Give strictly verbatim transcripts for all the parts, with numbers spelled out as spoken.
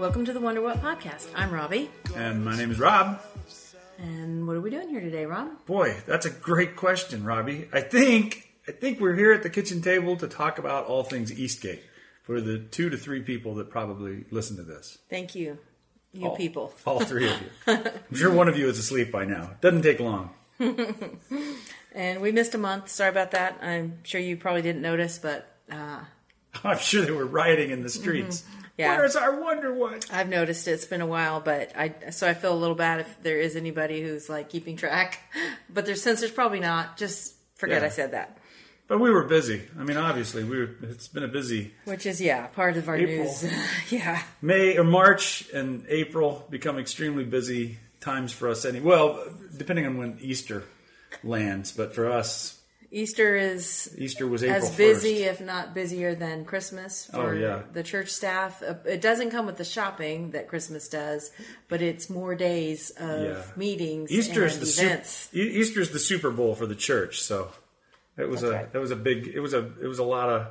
Welcome to the Wonder What podcast. I'm Robbie. And my name is Rob. And what are we doing here today, Rob? Boy, that's a great question, Robbie. I think I think we're here at the kitchen table to talk about all things Eastgate for the two to three people that probably listen to this. Thank you, you all, people. All three of you. I'm sure one of you is asleep by now. It doesn't take long. And we missed a month. Sorry about that. I'm sure you probably didn't notice, but... Uh, I'm sure they were rioting in the streets. Mm-hmm. Yeah. Where's our Wonder What? I've noticed it. It's been a while, but I so I feel a little bad if there is anybody who's like keeping track. But there's since there's probably not. Just forget yeah. I said that. But we were busy. I mean, obviously, we were, it's been a busy... Which is, yeah, part of our April. news. yeah. May or March and April become extremely busy times for us. Any Well, depending on when Easter lands. But for us... Easter is Easter was April as busy, first. if not busier, than Christmas for oh, yeah. the church staff. It doesn't come with the shopping that Christmas does, but it's more days of yeah. meetings Easter's and the events. Super, Easter's the Super Bowl for the church, so it was That's a right. that was a big it was a it was a lot of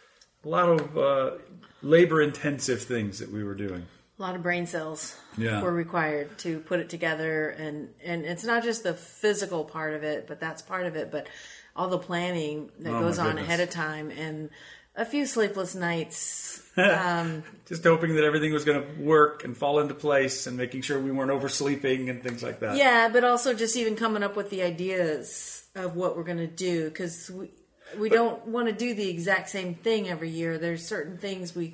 a lot of uh, labor intensive things that we were doing. A lot of brain cells yeah. were required to put it together, and and it's not just the physical part of it, but that's part of it, but all the planning that oh, goes on goodness. ahead of time, and a few sleepless nights. Um, Just hoping that everything was going to work and fall into place, and making sure we weren't oversleeping and things like that. yeah, but also just even coming up with the ideas of what we're going to do, because we we but, don't want to do the exact same thing every year. There's certain things we,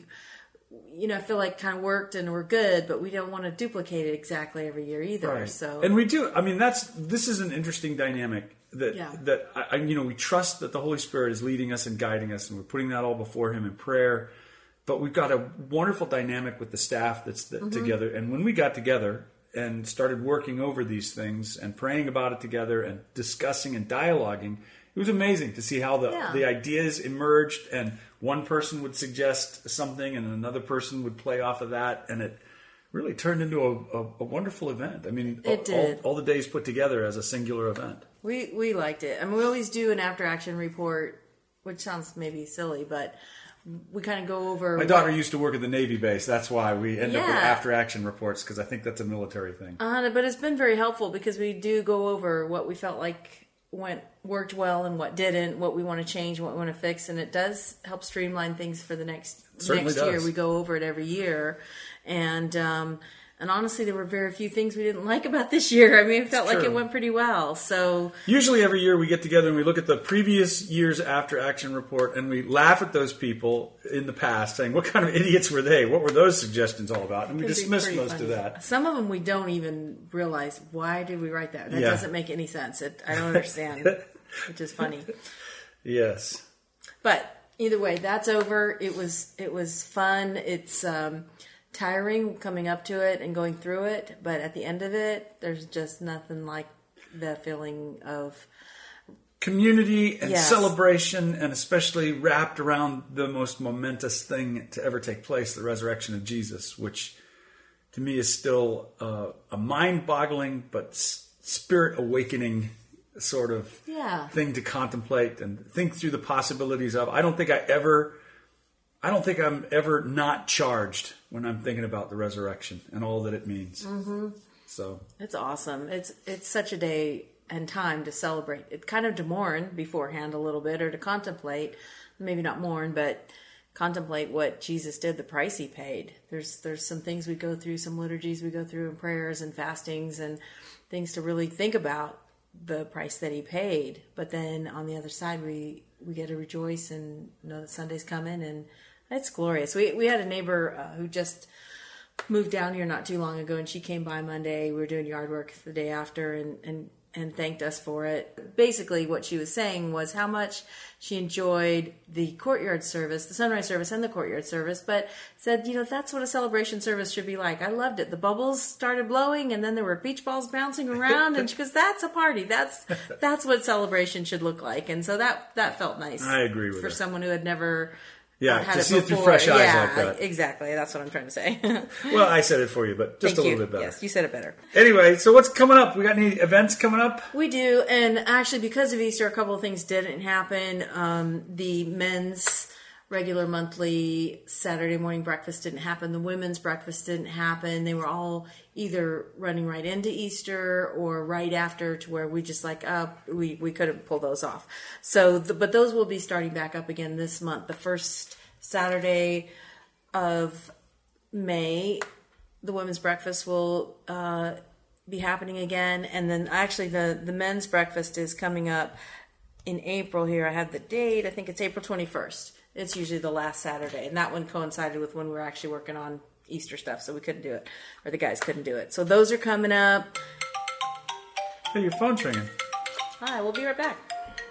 you know, feel like kind of worked and we're good, but we don't want to duplicate it exactly every year either. Right. So, and we do. I mean, that's this is an interesting dynamic. That yeah. that I, you know, we trust that the Holy Spirit is leading us and guiding us, and we're putting that all before Him in prayer. But we've got a wonderful dynamic with the staff that's the, mm-hmm. together. And when we got together and started working over these things and praying about it together and discussing and dialoguing, it was amazing to see how the yeah. the ideas emerged. And one person would suggest something, and another person would play off of that, and it really turned into a, a, a wonderful event. I mean, it all, did. All, all the days put together as a singular event. We we liked it. I mean, we always do an after action report, which sounds maybe silly, but we kind of go over. My what, daughter used to work at the Navy base. That's why we end yeah. up with after action reports, because I think that's a military thing. Uh, but it's been very helpful because we do go over what we felt like went worked well and what didn't, what we want to change, what we want to fix, and it does help streamline things for the next Certainly next year. does. We go over it every year, and. Um, And honestly, there were very few things we didn't like about this year. I mean, it felt it's like true. it went pretty well. So usually every year we get together and we look at the previous year's after action report and we laugh at those people in the past saying, what kind of idiots were they? What were those suggestions all about? And we dismiss most funny. of that. Some of them we don't even realize, why did we write that? That yeah. doesn't make any sense. It, I don't understand, which is funny. Yes. But either way, that's over. It was, it was fun. It's, um, tiring coming up to it and going through it, but at the end of it, there's just nothing like the feeling of community and yes. celebration, and especially wrapped around the most momentous thing to ever take place, the resurrection of Jesus, which to me is still uh, a mind-boggling but spirit-awakening sort of yeah. thing to contemplate and think through the possibilities of. I don't think I ever... I don't think I'm ever not charged when I'm thinking about the resurrection and all that it means. Mm-hmm. So it's awesome. It's it's such a day and time to celebrate. It kind of to mourn beforehand a little bit, or to contemplate, maybe not mourn, but contemplate what Jesus did, the price He paid. There's there's some things we go through, some liturgies we go through, and prayers and fastings and things to really think about the price that He paid. But then on the other side, we we get to rejoice and know that Sunday's coming, and it's glorious. We we had a neighbor uh, who just moved down here not too long ago, and she came by Monday. We were doing yard work the day after, and, and, and thanked us for it. Basically, what she was saying was how much she enjoyed the courtyard service, the sunrise service and the courtyard service, but said, you know, that's what a celebration service should be like. I loved it. The bubbles started blowing, and then there were beach balls bouncing around, and she goes, that's a party. That's that's what celebration should look like. And so that, that felt nice. I agree with For her. someone who had never... Yeah, had to it see it through before. fresh eyes yeah, like that. Exactly. That's what I'm trying to say. Well, I said it for you, but just Thank a you. little bit better. Yes, you said it better. Anyway, so what's coming up? We got any events coming up? We do, and actually because of Easter, a couple of things didn't happen. Um, the men's regular monthly Saturday morning breakfast didn't happen. The women's breakfast didn't happen. They were all either running right into Easter or right after, to where we just like, oh, we, we couldn't pull those off. So, the, but those will be starting back up again this month. The first Saturday of May, the women's breakfast will uh, be happening again. And then actually the, the men's breakfast is coming up in April here. I have the date. I think it's April twenty-first. It's usually the last Saturday, and that one coincided with when we were actually working on Easter stuff, so we couldn't do it, or the guys couldn't do it. So those are coming up. Hey, your phone's ringing. Hi, we'll be right back.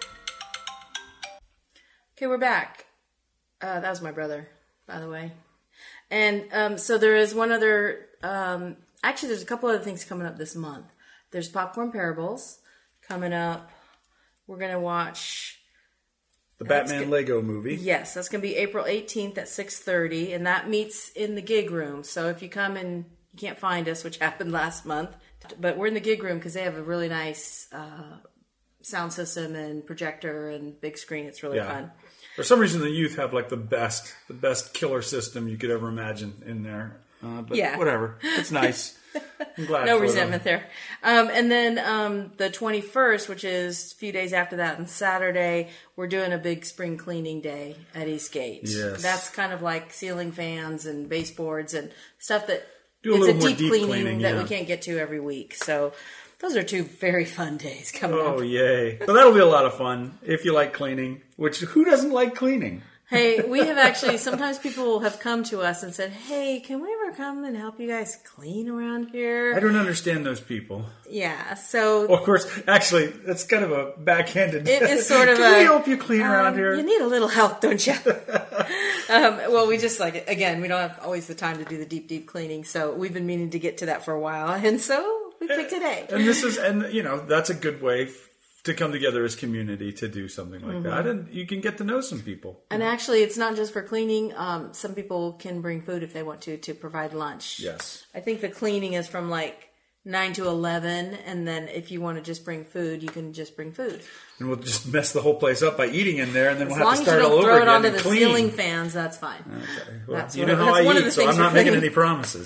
Okay, we're back. Uh, that was my brother, by the way. And um, so there is one other, um, actually there's a couple other things coming up this month. There's Popcorn Parables coming up. We're going to watch... The Batman gonna, Lego movie. Yes, that's going to be April eighteenth at six thirty, and that meets in the gig room. So if you come and you can't find us, which happened last month, but we're in the gig room because they have a really nice uh, sound system and projector and big screen. It's really yeah. fun. For some reason, the youth have like the best, the best killer system you could ever imagine in there. Uh, but yeah. whatever, it's nice. I'm glad. No resentment them. there. Um, and then um, the twenty-first, which is a few days after that, on Saturday, we're doing a big spring cleaning day at Eastgate. Yes. That's kind of like ceiling fans and baseboards and stuff that Do a it's little a more deep, deep cleaning, cleaning that yeah. we can't get to every week. So those are two very fun days coming oh, up. Oh, yay. So that'll be a lot of fun if you like cleaning, which who doesn't like cleaning? Hey, we have actually, sometimes people have come to us and said, hey, can we ever come and help you guys clean around here? I don't understand those people. Yeah, so... Well, of course, actually, that's kind of a backhanded... It is sort of can a... Can we help you clean um, around here? You need a little help, don't you? um, well, we just like, again, we don't have always the time to do the deep, deep cleaning, so we've been meaning to get to that for a while, and so we picked today. And this is, and you know, that's a good way to come together as community to do something like mm-hmm. that, and you can get to know some people. And actually, it's not just for cleaning. Um, some people can bring food if they want to to provide lunch. Yes, I think the cleaning is from like nine to eleven, and then if you want to just bring food, you can just bring food. And we'll just mess the whole place up by eating in there, and then as we'll have to start all over again. As long as you don't throw it onto the clean. ceiling fans, that's fine. Okay, well, that's you know how I eat, so I'm not making any promises.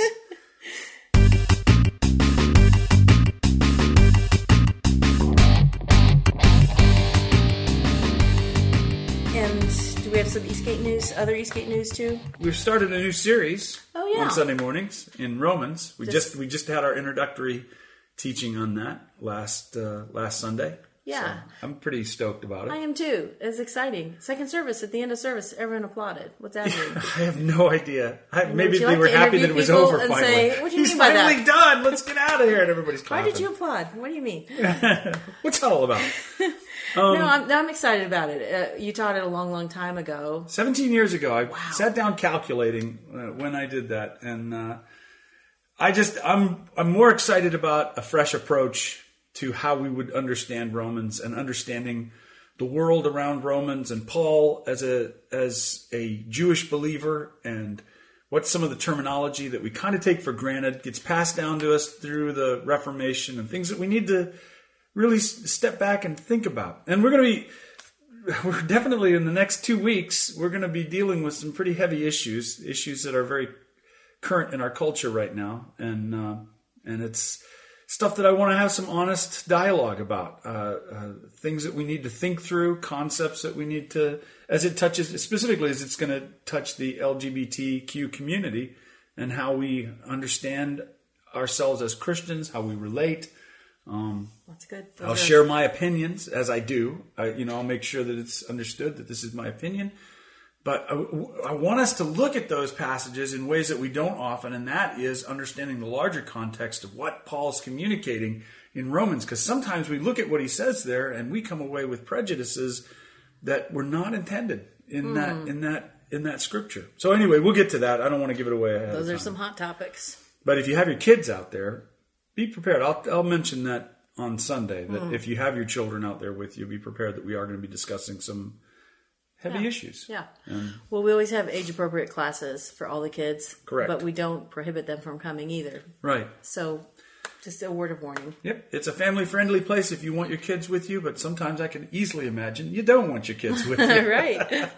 We have some Eastgate news, other Eastgate news too. We've started a new series oh, yeah. on Sunday mornings in Romans. We just, just we just had our introductory teaching on that last uh, last Sunday. Yeah, so I'm pretty stoked about it. I am too. It's exciting. Second service, at the end of service, everyone applauded. What's that mean? I have no idea. I, maybe they like were happy that it was over finally. Say, what do you He's mean by finally that? done. Let's get out of here. And everybody's clapping. Why did you applaud? What do you mean? What's that all about? Um, no, I'm, I'm excited about it. Uh, you taught it a long, long time ago. seventeen years ago, I wow. sat down calculating uh, when I did that, and uh, I just I'm I'm more excited about a fresh approach to how we would understand Romans and understanding the world around Romans and Paul as a as a Jewish believer, and what's some of the terminology that we kind of take for granted gets passed down to us through the Reformation, and things that we need to really step back and think about. And we're going to be, we're definitely in the next two weeks, we're going to be dealing with some pretty heavy issues, issues that are very current in our culture right now. And, uh, and it's stuff that I want to have some honest dialogue about, uh, uh, things that we need to think through, concepts that we need to, as it touches, specifically as it's going to touch the L G B T Q community and how we understand ourselves as Christians, how we relate. Um, That's good. Those I'll are... share my opinions as I do. I, you know, I'll make sure that it's understood that this is my opinion. But I, I want us to look at those passages in ways that we don't often, and that is understanding the larger context of what Paul's communicating in Romans. Because sometimes we look at what he says there, and we come away with prejudices that were not intended in mm. that in that in that scripture. So anyway, we'll get to that. I don't want to give it away ahead Those of are time. some hot topics. But if you have your kids out there, be prepared. I'll, I'll mention that on Sunday, that mm. if you have your children out there with you, be prepared that we are going to be discussing some heavy yeah. issues. Yeah. And well, we always have age-appropriate classes for all the kids. Correct. But we don't prohibit them from coming either. Right. So just a word of warning. Yep, it's a family-friendly place if you want your kids with you, but sometimes I can easily imagine you don't want your kids with you. Right.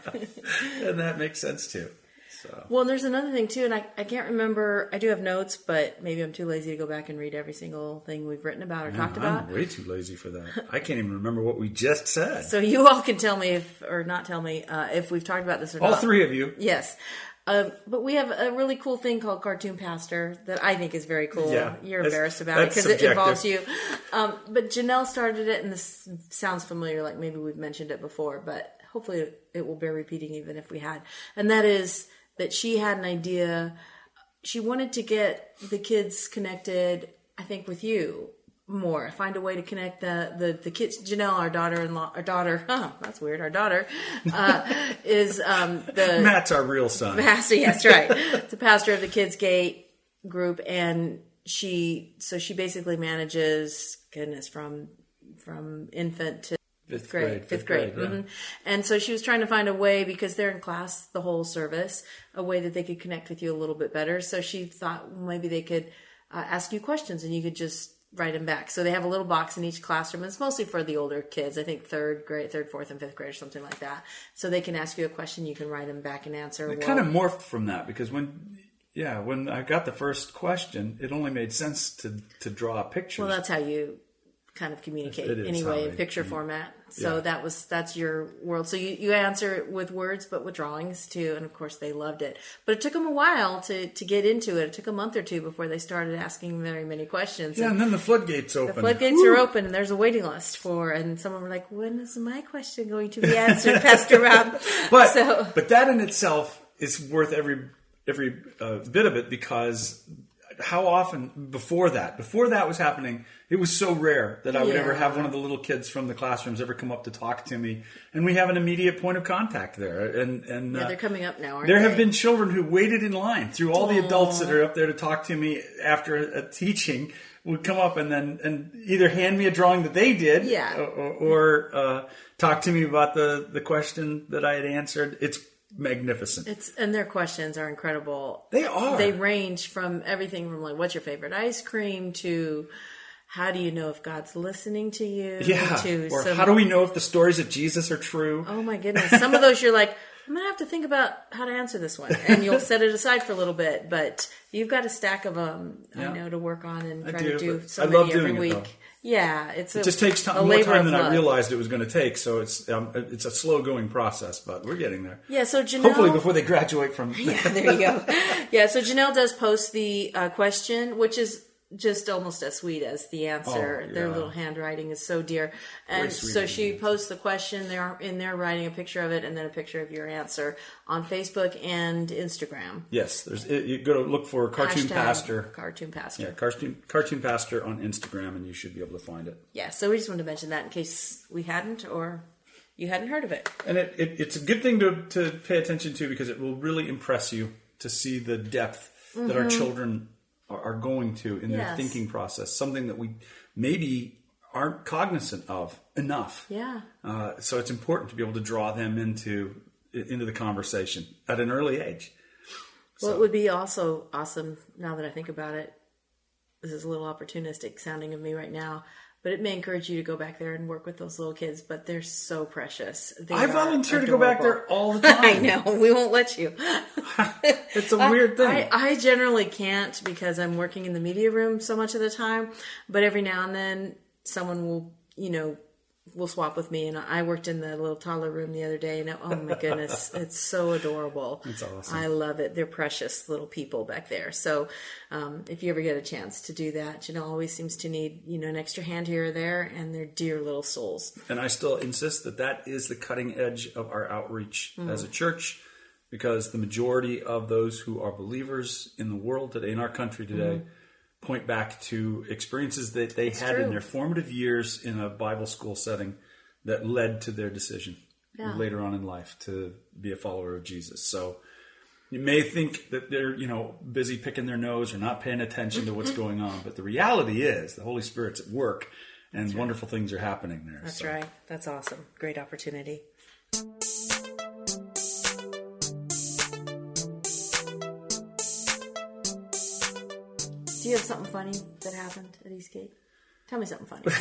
And that makes sense too. So. Well, and there's another thing too, and I, I can't remember, I do have notes, but maybe I'm too lazy to go back and read every single thing we've written about or Man, talked about. I'm way too lazy for that. I can't even remember what we just said. So you all can tell me, if or not tell me, uh, if we've talked about this or all not. All three of you. Yes. Um, but we have a really cool thing called Cartoon Pastor that I think is very cool. Yeah, You're embarrassed about it because it subjective. involves you. Um, but Janelle started it, and this sounds familiar, like maybe we've mentioned it before, but hopefully it will bear repeating even if we had. And that is that she had an idea. She wanted to get the kids connected, I think, with you more. Find a way to connect the the, the kids. Janelle, our daughter-in-law, our daughter, huh, that's weird, our daughter, uh, is um, the... Matt's our real son. Pastor, yes, right. The pastor of the Kids Gate group, and she, so she basically manages, goodness, from from infant to Fifth grade, grade. fifth, Fifth grade. grade, yeah. Mm-hmm. And so she was trying to find a way, because they're in class the whole service, a way that they could connect with you a little bit better. So she thought well, maybe they could uh, ask you questions and you could just write them back. So they have a little box in each classroom. It's mostly for the older kids, I think third grade, third, fourth, and fifth grade or something like that. So they can ask you a question, you can write them back and answer. It well, kind of morphed from that because when, yeah, when I got the first question, it only made sense to, to draw pictures. Well, that's how you kind of communicate It is anyway how in I- picture format. So yeah. that was that's your world. So you, you answer it with words, but with drawings too. And of course, they loved it. But it took them a while to to get into it. It took a month or two before they started asking very many questions. Yeah, and and then the floodgates open. the floodgates Woo! are open, and there's a waiting list for. And some were like, "When is my question going to be answered, Pastor Rob?" But so, but that in itself is worth every every uh, bit of it, because how often before that before that was happening, it was so rare that I would Yeah. ever have one of the little kids from the classrooms ever come up to talk to me, and we have an immediate point of contact there. And and yeah, uh, they're coming up now. Aren't there they? have been children who waited in line through all the adults that are up there to talk to me after a, a teaching would come up and then and either hand me a drawing that they did, Yeah. or, or uh, talk to me about the the question that I had answered. It's magnificent. It's and their questions are incredible. They are. They range from everything from like, what's your favorite ice cream, to how do you know if God's listening to you? Yeah. To Or some, how do we know if the stories of Jesus are true? Oh my goodness! Some of those you're like, I'm gonna have to think about how to answer this one, and you'll set it aside for a little bit. But you've got a stack of them, Yeah. I know, to work on and I try do, to do but so I many love every doing it, week. though. Yeah, it's a, It just takes a time, more labor time of than I love. realized it was going to take. So it's um, it's a slow going process, but we're getting there. Yeah, so Janelle. Hopefully before they graduate from. Yeah, there you go. Yeah, so Janelle does post the uh, question, which is just almost as sweet as the answer. Oh, Their yeah. little handwriting is so dear. And sweet so of she you. posts the question there in there, writing a picture of it, and then a picture of your answer on Facebook and Instagram. Yes, there's. It, you go to look for Cartoon Hashtag Pastor. Cartoon Pastor. Yeah, cartoon cartoon pastor on Instagram, and you should be able to find it. Yeah, so we just wanted to mention that in case we hadn't or you hadn't heard of it. And it, it, it's a good thing to, to pay attention to, because it will really impress you to see the depth that our children are, are going to in their Yes. thinking process. Something that we maybe aren't cognizant of enough. Yeah. Uh, so it's important to be able to draw them into into the conversation at an early age. Well, So- it would be also awesome, now that I think about it, this is a little opportunistic sounding of me right now, but it may encourage you to go back there and work with those little kids, but they're so precious. They I are volunteer to go back adorable. there all the time. I know, we won't let you. It's a weird thing. I, I generally can't because I'm working in the media room so much of the time, but every now and then someone will, you know, will swap with me. And I worked in the little toddler room the other day, and it, oh my goodness, it's so adorable. It's awesome. I love it. They're precious little people back there. So um, if you ever get a chance to do that, Janelle always seems to need, you know, an extra hand here or there, and they're dear little souls. And I still insist that that is the cutting edge of our outreach Mm. as a church, because the majority of those who are believers in the world today, in our country today, point back to experiences that they had true. in their formative years in a Bible school setting that led to their decision Yeah. later on in life to be a follower of Jesus. So you may think that they're, you know, busy picking their nose or not paying attention to what's going on, but the reality is the Holy Spirit's at work, and wonderful things are happening there. That's So- right. That's awesome. Great opportunity. Do you have something funny that happened at Eastgate? Tell me something funny.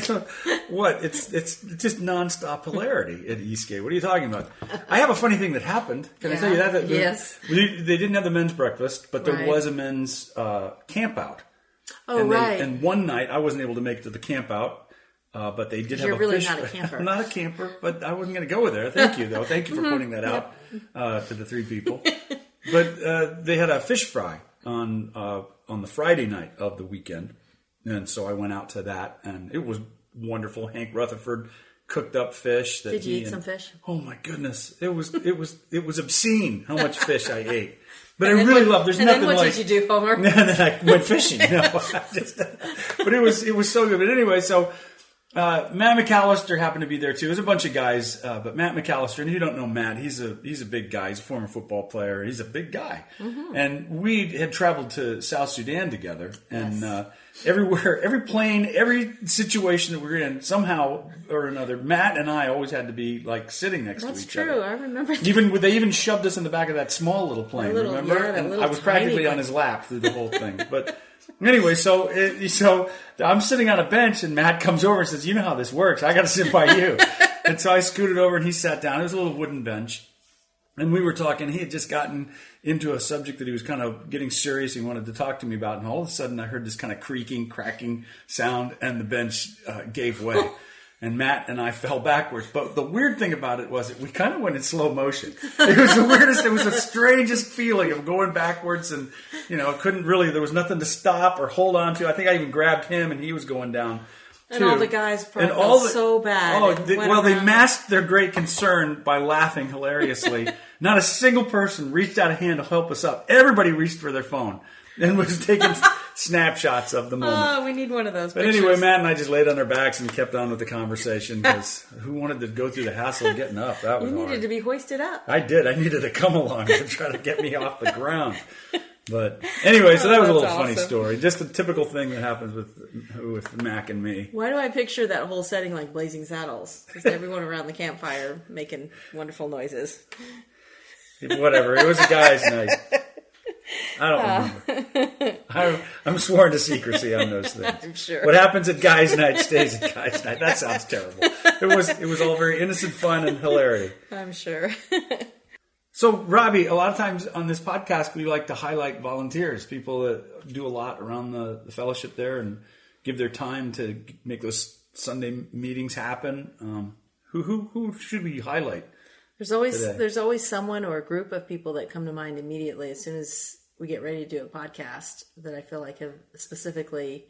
What? It's it's just nonstop hilarity at Eastgate. What are you talking about? I have a funny thing that happened. Can Yeah. I tell you that? that the, Yes. we, they didn't have the men's breakfast, but there Right. was a men's uh, camp out. Oh, and they, right. And one night, I wasn't able to make it to the camp out, uh, but they did have You're a really fish. not a camper. I'm not a camper, but I wasn't going to go there. Thank you, though. Thank you for pointing that out uh, to the three people. But uh, they had a fish fry on uh, on the Friday night of the weekend, and so I went out to that, and it was wonderful. Hank Rutherford cooked up fish. That Did you he eat and, some fish? Oh my goodness! It was it was it was obscene how much fish I ate. But And I then really what- love. There's and nothing then what like. did you do, Homer? And then I went fishing. No, I just, but it was it was so good. But anyway, so uh, Matt McAllister happened to be there too. There's a bunch of guys, uh, but Matt McAllister, and if you don't know Matt, he's a he's a big guy. He's a former football player. He's a big guy, Mm-hmm. and we had traveled to South Sudan together, and Yes. uh, everywhere, every plane, every situation that we were in, somehow or another, Matt and I always had to be like sitting next That's to each true. other. I remember. Even they even shoved us in the back of that small little plane. little- remember? yeah, that and little I was tiny practically on plane. his lap through the whole thing. But anyway, so it, so I'm sitting on a bench, and Matt comes over and says, "You know how this works. I got to sit by you." And so I scooted over, and he sat down. It was a little wooden bench, and we were talking. He had just gotten into a subject that he was kind of getting serious. He wanted to talk to me about, and all of a sudden, I heard this kind of creaking, cracking sound, and the bench uh, gave way. And Matt and I fell backwards. But the weird thing about it was that we kind of went in slow motion. It was the weirdest, it was the strangest feeling of going backwards, and, you know, couldn't really, there was nothing to stop or hold on to. I think I even grabbed him, and he was going down. And too. all the guys probably And all felt the- so bad. Oh, and they, went well, they around. masked their great concern by laughing hilariously. Not a single person reached out a hand to help us up. Everybody reached for their phone and was taking snapshots of the moment. Oh, we need one of those. But pictures. anyway, Matt and I just laid on our backs and kept on with the conversation because who wanted to go through the hassle of getting up? That was you hard. needed to be hoisted up. I did. I needed to come along to try to get me off the ground. But anyway, so that was a Oh, little that's funny awesome. story. Just a typical thing that happens with with Mac and me. Why do I picture that whole setting like Blazing Saddles? Just everyone around the campfire making wonderful noises. Whatever. It was a guy's night. I don't remember. I, I'm sworn to secrecy on those things. I'm sure. What happens at guys' night stays at guys' night. That sounds terrible. It was it was all very innocent fun and hilarity. I'm sure. So, Robbie, a lot of times on this podcast, we like to highlight volunteers, people that do a lot around the, the fellowship there and give their time to make those Sunday meetings happen. Um, who who who should we highlight? There's always Today. there's always someone or a group of people that come to mind immediately as soon as we get ready to do a podcast that I feel like have specifically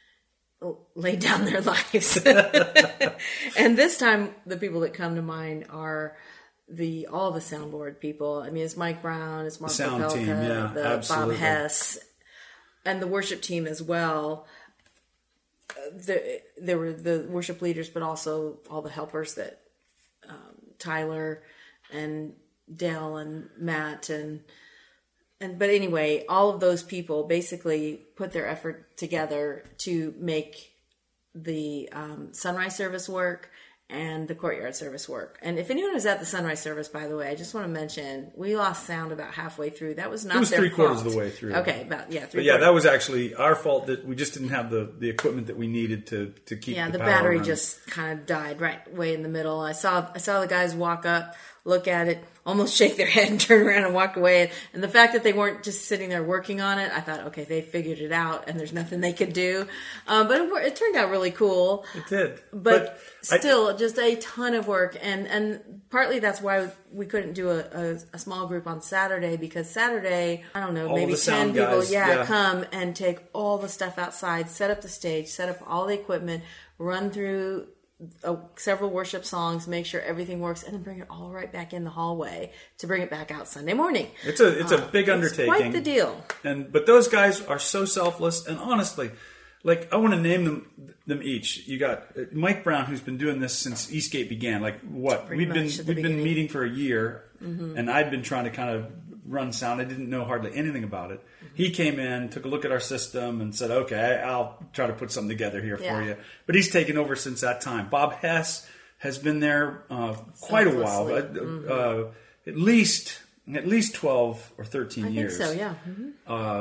laid down their lives. And this time, the people that come to mind are the all the soundboard people. I mean, it's Mike Brown, it's Mark sound Popelka, team, yeah, the absolutely. Bob Hess, and the worship team as well. Uh, the, there were the worship leaders, but also all the helpers that um, Tyler and Dale and Matt and and but anyway, all of those people basically put their effort together to make the um, sunrise service work and the courtyard service work. And if anyone was at the sunrise service, by the way, I just want to mention we lost sound about halfway through. That was not It was their three quarters fault. of the way through. Okay, about yeah, three. But yeah, quarters. that was actually our fault that we just didn't have the, the equipment that we needed to, to keep yeah. the, The, power battery running. just kind of died right way in the middle. I saw I saw the guys walk up, look at it, almost shake their head and turn around and walk away. And the fact that they weren't just sitting there working on it, I thought, okay, they figured it out and there's nothing they could do. Um, but it, wor- it turned out really cool. It did. But, I- still, just a ton of work. And, and partly that's why we couldn't do a, a, a small group on Saturday, because Saturday, I don't know, All maybe the ten sound people, guys, yeah, yeah. come and take all the stuff outside, set up the stage, set up all the equipment, run through uh, several worship songs, make sure everything works, and then bring it all right back in the hallway to bring it back out Sunday morning. It's a it's a big It's undertaking. quite the deal. And but those guys are so selfless, and honestly, like I want to name them them each. You got uh, Mike Brown, who's been doing this since Eastgate began. Like what Pretty we've been much at we've the been beginning. meeting for a year, Mm-hmm. and I'd been trying to kind of run sound. I didn't know hardly anything about it. Mm-hmm. He came in, took a look at our system, and said, "Okay, I'll try to put something together here Yeah. for you." But he's taken over since that time. Bob Hess has been there uh, quite a while, Selflessly. uh, Mm-hmm. uh, at least at least twelve or thirteen I years. think so, yeah. Mhm. Uh,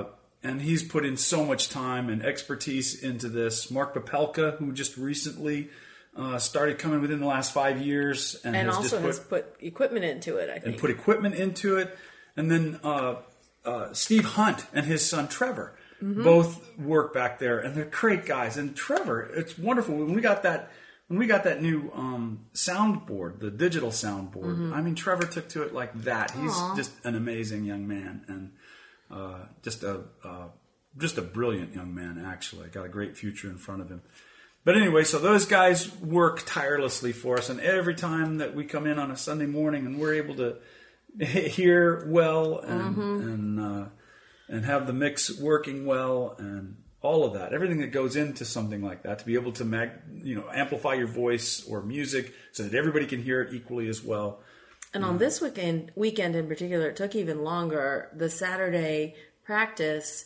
and he's put in so much time and expertise into this. Mark Popelka, who just recently uh, started coming within the last five years, and, and has also just put, has put equipment into it. I think and put equipment into it, and then uh, uh, Steve Hunt and his son Trevor mm-hmm. both work back there, and they're great guys. And Trevor, it's wonderful when we got that. When we got that new um, soundboard, the digital soundboard, mm-hmm. I mean, Trevor took to it like that. He's Aww. just an amazing young man, and uh, just a uh, just a brilliant young man, actually. Got a great future in front of him. But anyway, so those guys work tirelessly for us, and every time that we come in on a Sunday morning and we're able to hear well and mm-hmm. and uh, and have the mix working well and all of that, everything that goes into something like that, to be able to mag, you know, amplify your voice or music so that everybody can hear it equally as well. And on this weekend, weekend in particular, it took even longer. The Saturday practice,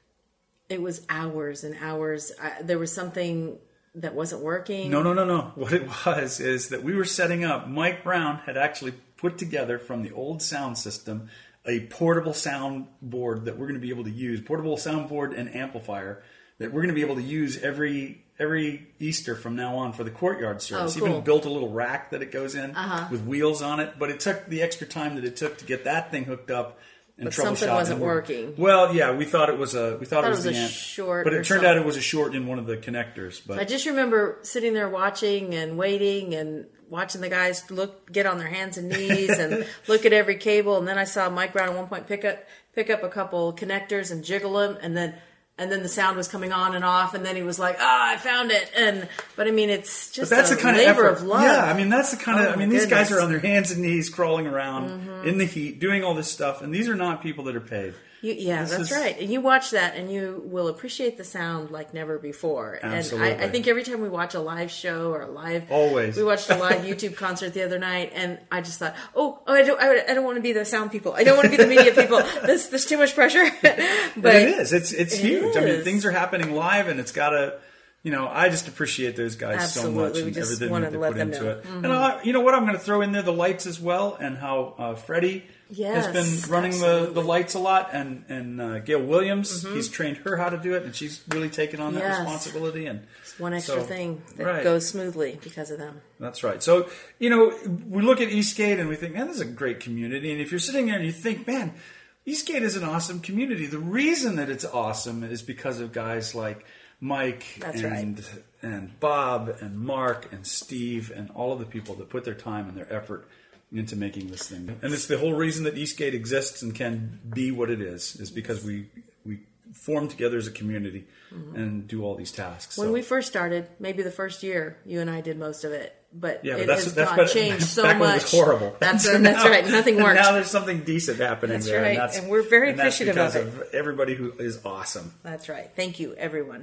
it was hours and hours. I, there was something that wasn't working. No, no, no, no. What it was is that we were setting up. Mike Brown had actually put together from the old sound system a portable soundboard that we're going to be able to use, portable soundboard and amplifier that we're going to be able to use every every Easter from now on for the courtyard service. Oh, cool. Even built a little rack that it goes in uh-huh. with wheels on it, but it took the extra time that it took to get that thing hooked up and but troubleshot. Something wasn't working. Well, yeah, we thought it was a we thought, thought it was, it was the a amp, short, but it turned something. out it was a short in one of the connectors. But I just remember sitting there watching and waiting and watching the guys look, get on their hands and knees and look at every cable. And then I saw Mike Brown at one point pick up, pick up a couple connectors and jiggle them. And then, and then the sound was coming on and off. And then he was like, ah, oh, I found it. And, but I mean, it's just but that's a the kind labor of, effort. of love. Yeah. I mean, that's the kind oh, of, I mean, goodness. these guys are on their hands and knees crawling around mm-hmm. in the heat, doing all this stuff. And these are not people that are paid. You, yeah, this that's is, right. And you watch that and you will appreciate the sound like never before. Absolutely. And I, I think every time we watch a live show or a live... Always. We watched a live YouTube concert the other night and I just thought, oh, oh I don't I, I don't want to be the sound people. I don't want to be the media people. There's, there's too much pressure. but, but it is. It's, it's it huge. Is. I mean, things are happening live and it's got to... You know, I just appreciate those guys Absolutely. so much we and just everything that they let put them into know. it. Mm-hmm. And I, you know what? I'm going to throw in there the lights as well, and how uh, Freddie yes, has been running the, the lights a lot, and and uh, Gail Williams, mm-hmm. he's trained her how to do it, and she's really taken on that yes. responsibility. And it's one extra so, thing that right. goes smoothly because of them. That's right. So you know, we look at Eastgate and we think, man, this is a great community. And if you're sitting there and you think, man, Eastgate is an awesome community, the reason that it's awesome is because of guys like Mike That's and right. and Bob and Mark and Steve and all of the people that put their time and their effort into making this thing. And it's the whole reason that Eastgate exists and can be what it is, is because we we form together as a community mm-hmm. and do all these tasks. When so. we first started, maybe the first year, you and I did most of it. But yeah, but it that's, has that's gone, better, changed so back much. When it was horrible. That's, so that's now, right. Nothing worked. Now there's something decent happening that's there. Right. And that's right. And we're very and that's appreciative because of it. of everybody who is awesome. That's right. Thank you, everyone.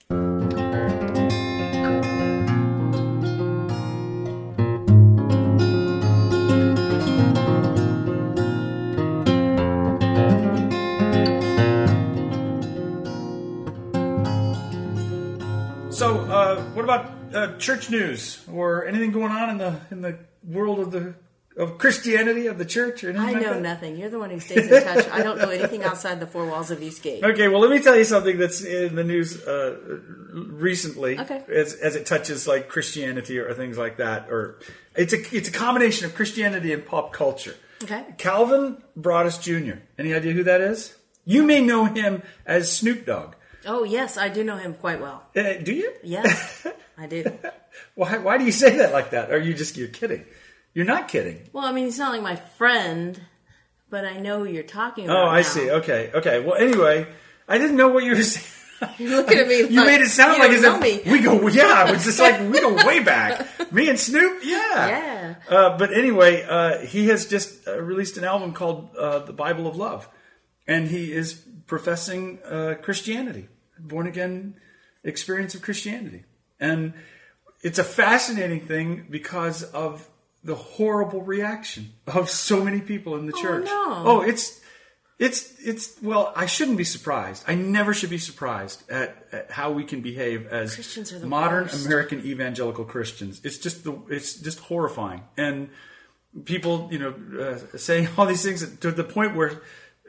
So, uh, what about uh, church news or anything going on in the in the world of the of Christianity of the church? Or anything I like know that? nothing. You're the one who stays in touch. I don't know anything outside the four walls of Eastgate. Okay, well, let me tell you something that's in the news uh, recently, okay. as as it touches like Christianity or things like that, or it's a it's a combination of Christianity and pop culture. Okay, Calvin Broadus Junior Any idea who that is? You may know him as Snoop Dogg. Oh, yes, I do know him quite well. Uh, do you? Yes, I do. Why Why do you say that like that? Are you just you're kidding? You're not kidding. Well, I mean, he's not like my friend, but I know who you're talking about. Oh, I now. see. Okay, okay. Well, anyway, I didn't know what you were saying. You're looking at me like, you made it sound you like as don't if know me. we go, yeah, it's just like we go way back. Me and Snoop, yeah. Yeah. Uh, but anyway, uh, he has just uh, released an album called uh, The Bible of Love. And he is professing uh, Christianity, born-again experience of Christianity. And it's a fascinating thing because of the horrible reaction of so many people in the Oh, church. no. Oh, it's... It's, it's, well, I shouldn't be surprised. I never should be surprised at, at how we can behave as Christians are the modern worst. American evangelical Christians. It's just the, it's just horrifying. And people, you know, uh, saying all these things to the point where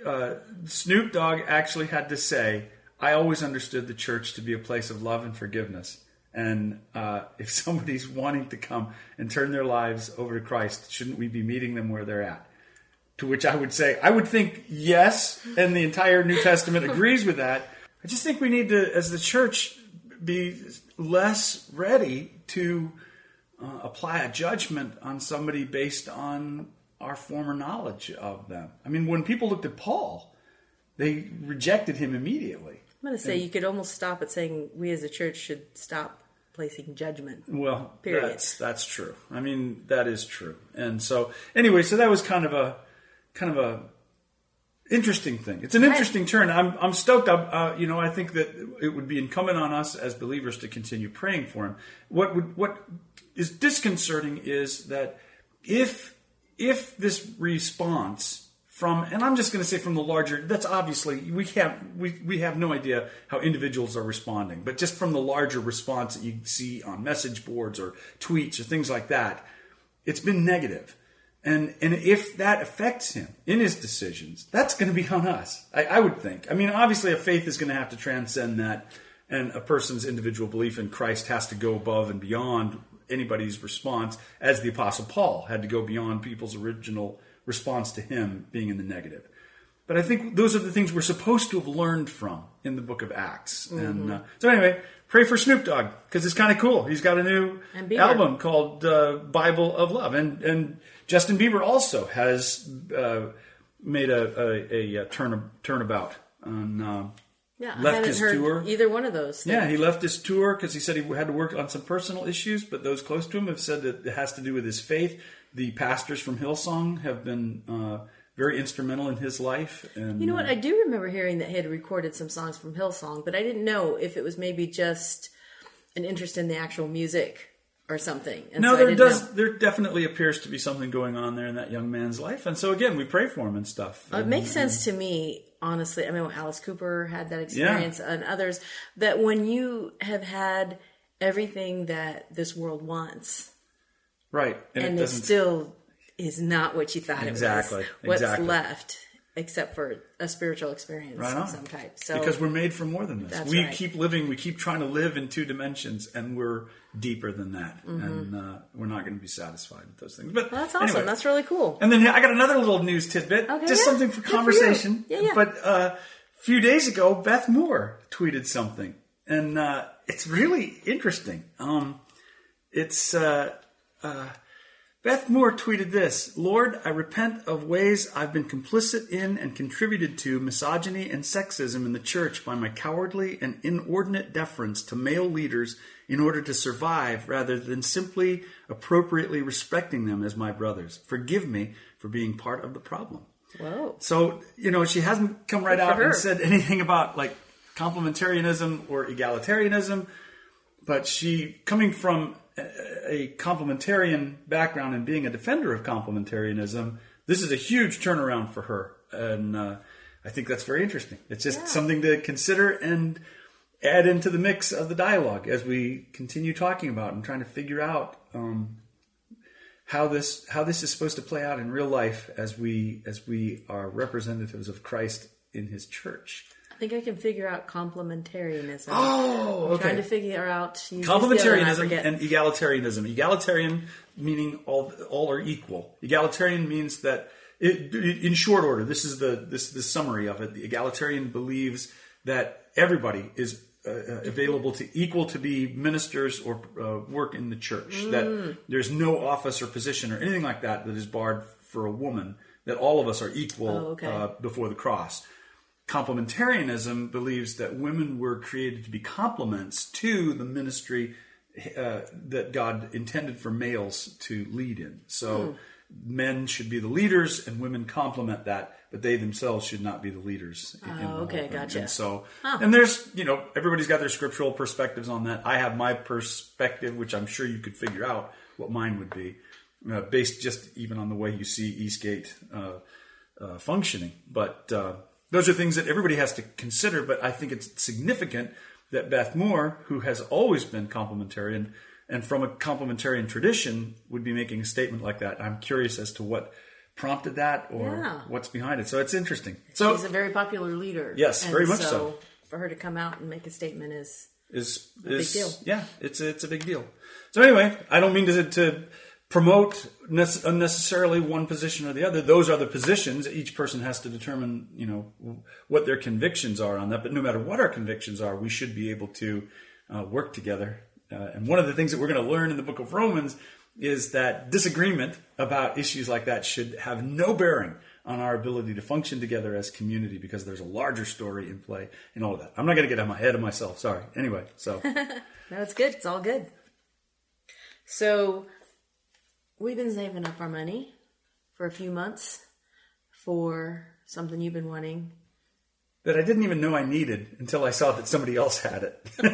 uh, Snoop Dogg actually had to say, I always understood the church to be a place of love and forgiveness. And uh, if somebody's wanting to come and turn their lives over to Christ, shouldn't we be meeting them where they're at? To which I would say, I would think yes, and the entire New Testament agrees with that. I just think we need to, as the church, be less ready to uh, apply a judgment on somebody based on our former knowledge of them. I mean, when people looked at Paul, they rejected him immediately. I'm going to say and, you could almost stop at saying we as a church should stop placing judgment. Well, period. that's that's true. I mean, that is true. And so, anyway, so that was kind of a kind of a interesting thing. It's an interesting turn. I'm I'm stoked. I'm, uh, you know, I think that it would be incumbent on us as believers to continue praying for him. What would what is disconcerting is that if if this response from, and I'm just going to say from the larger, that's obviously, we have, we, we have no idea how individuals are responding, but just from the larger response that you see on message boards or tweets or things like that, it's been negative. And and if that affects him in his decisions, that's going to be on us, I, I would think. I mean, obviously a faith is going to have to transcend that, and a person's individual belief in Christ has to go above and beyond anybody's response, as the Apostle Paul had to go beyond people's original response to him being in the negative. But I think those are the things we're supposed to have learned from in the book of Acts. Mm-hmm. And uh, so anyway, pray for Snoop Dogg, because it's kind of cool. He's got a new album called uh, Bible of Love. And and Justin Bieber also has uh, made a, a, a turn turnabout on uh, yeah, left I haven't his heard tour. Either one of those things. Yeah, he left his tour because he said he had to work on some personal issues, but those close to him have said that it has to do with his faith. The pastors from Hillsong have been uh, very instrumental in his life. And you know what? Uh, I do remember hearing that he had recorded some songs from Hillsong, but I didn't know if it was maybe just an interest in the actual music or something. And no, so there does. Know. There definitely appears to be something going on there in that young man's life, and so again, we pray for him and stuff. It and, makes sense and, to me, honestly. I mean, when Alice Cooper had that experience, yeah. and others, that when you have had everything that this world wants, right, and, and it, it still is not what you thought exactly, it was. What's exactly. left, except for a spiritual experience right of some type. So, because we're made for more than this. We right. keep living, we keep trying to live in two dimensions, and we're deeper than that. Mm-hmm. And uh, we're not going to be satisfied with those things. But well, that's awesome. Anyway. That's really cool. And then I got another little news tidbit, okay, just yeah. something for Good conversation. For yeah, yeah. But uh, a few days ago, Beth Moore tweeted something, and uh, it's really interesting. Um, it's... Uh, uh, Beth Moore tweeted this: Lord, I repent of ways I've been complicit in and contributed to misogyny and sexism in the church by my cowardly and inordinate deference to male leaders in order to survive rather than simply appropriately respecting them as my brothers. Forgive me for being part of the problem. Whoa. So, you know, she hasn't come right Good out for her. and said anything about like complementarianism or egalitarianism, but she, coming from a complementarian background and being a defender of complementarianism, this is a huge turnaround for her. And uh, I think that's very interesting. It's just yeah. something to consider and add into the mix of the dialogue as we continue talking about and trying to figure out um, how this how this is supposed to play out in real life as we as we are representatives of Christ in his church. I think I can figure out complementarianism. Oh, okay. I'm trying to figure out complementarianism and egalitarianism. Egalitarian meaning all all are equal. Egalitarian means that, it, in short order, this is the this the summary of it. The egalitarian believes that everybody is uh, available to equal to be ministers or uh, work in the church. Mm. That there's no office or position or anything like that that is barred for a woman. That all of us are equal oh, okay. uh, before the cross. Complementarianism believes that women were created to be complements to the ministry uh, that God intended for males to lead in. So mm. men should be the leaders and women complement that, but they themselves should not be the leaders. Oh, in the okay, whole thing. gotcha. And so, huh. and there's, you know, everybody's got their scriptural perspectives on that. I have my perspective, which I'm sure you could figure out what mine would be, uh, based just even on the way you see Eastgate uh, uh, functioning. But uh, those are things that everybody has to consider, but I think it's significant that Beth Moore, who has always been complementarian and from a complementarian tradition, would be making a statement like that. I'm curious as to what prompted that or Yeah. what's behind it. So it's interesting. So She's a very popular leader. Yes, and very much so. For her to come out and make a statement is is a is big deal. Yeah, it's a, it's a big deal. So anyway, I don't mean to to promote nece- unnecessarily one position or the other. Those are the positions. Each person has to determine, you know, what their convictions are on that. But no matter what our convictions are, we should be able to uh, work together. Uh, and one of the things that we're going to learn in the book of Romans is that disagreement about issues like that should have no bearing on our ability to function together as community, because there's a larger story in play in all of that. I'm not going to get ahead of myself. Sorry. Anyway, so. No, it's good. It's all good. So we've been saving up our money for a few months for something you've been wanting. That I didn't even know I needed until I saw that somebody else had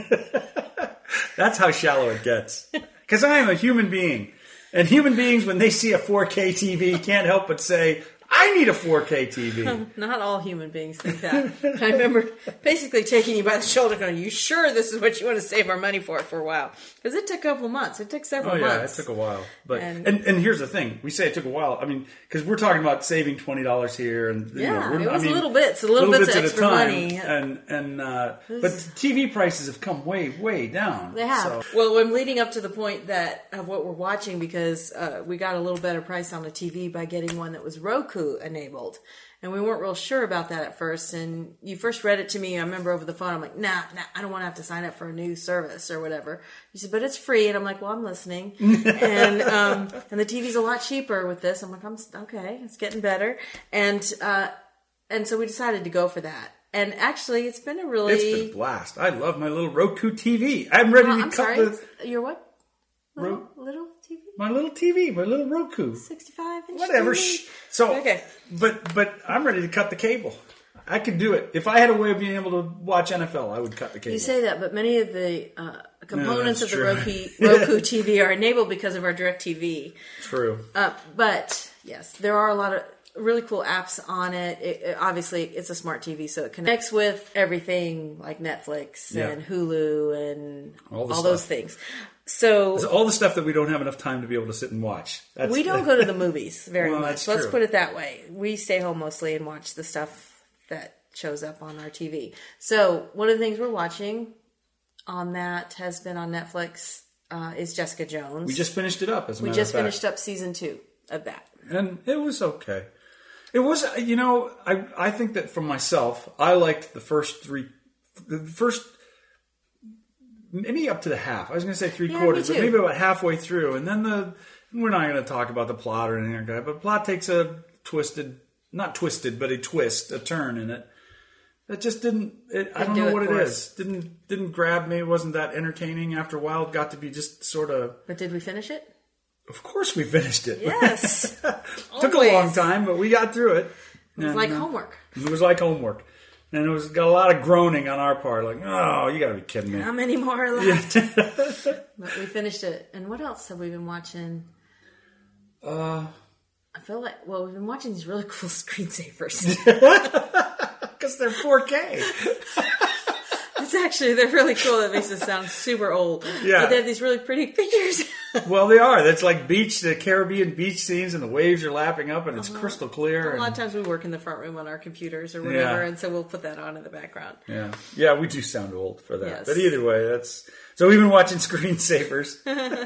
it. That's how shallow it gets. Because I am a human being. And human beings, when they see a four K T V, can't help but say, I need a four K T V. Not all human beings think that. I remember basically taking you by the shoulder going, you sure this is what you want to save our money for for a while? Because it took a couple months. It took several Oh, yeah, months. it took a while. But And- and, and here's the thing. We say it took a while. I mean, because we're talking about saving twenty dollars here. and you Yeah, know, we're, it was I mean, little bits, little bits of extra money. And, and, uh, but T V prices have come way, way down. They have. So. Well, I'm leading up to the point that of what we're watching, because uh, we got a little better price on the T V by getting one that was Roku enabled. And we weren't real sure about that at first. And you first read it to me, I remember over the phone, I'm like, nah, nah, I don't want to have to sign up for a new service or whatever. You said, but it's free. And I'm like, well, I'm listening. and um, and the T V's a lot cheaper with this. I'm like, I'm okay, it's getting better. And uh, and so we decided to go for that. And actually, it's been a really... It's been a blast. I love my little Roku T V. I'm ready Uh, to I'm cut sorry, the... it's- you're what? Little, Ro- little T V? My little T V, my little Roku. sixty-five inch Whatever. T V? Shh. So, Okay. but but I'm ready to cut the cable. I could do it. If I had a way of being able to watch N F L, I would cut the cable. You say that, but many of the uh, components that's of the true. Roku, Roku T V are enabled because of our DirecTV. True. Uh, but yes, there are a lot of really cool apps on it. It, it. Obviously, it's a smart T V, so it connects with everything like Netflix Yeah. and Hulu and All all, the those stuff. things. So It's all the stuff that we don't have enough time to be able to sit and watch. That's, we don't go to the movies very Well, much. that's Let's true. put it that way. We stay home mostly and watch the stuff that shows up on our T V. So one of the things we're watching on that has been on Netflix uh, is Jessica Jones. We just finished it up, as a we matter just of fact. finished up season two of that. And it was okay. It was, you know, I I think that for myself, I liked the first three, the first, maybe up to the half. I was going to say three Yeah, quarters, me but too. maybe about halfway through. And then the, we're not going to talk about the plot or anything like that, but the plot takes a twisted, not twisted, but a twist, a turn in it. That just didn't, it, I Didn't don't do know it what it for is. us. Didn't, didn't grab me. It wasn't that entertaining. After a while, it got to be just sort of, But did we finish it? of course we finished it. Yes. Took a Always. long time, but we got through it. It was like homework. It was like homework. And it was got a lot of groaning on our part, like, oh, you got to be kidding me. How many more are left? But we finished it. And what else have we been watching? Uh, I feel like, well, we've been watching these really cool screensavers. because they're four K. It's actually, they're really cool. That makes it sound super old. Yeah. But they have these really pretty pictures. Well, they are. That's like beach, the Caribbean beach scenes, and the waves are lapping up, and it's crystal clear. A lot And, of times we work in the front room on our computers or whatever, Yeah. and so we'll put that on in the background. yeah, yeah, we do sound old for that. Yes. But either way, that's so we've been watching screensavers.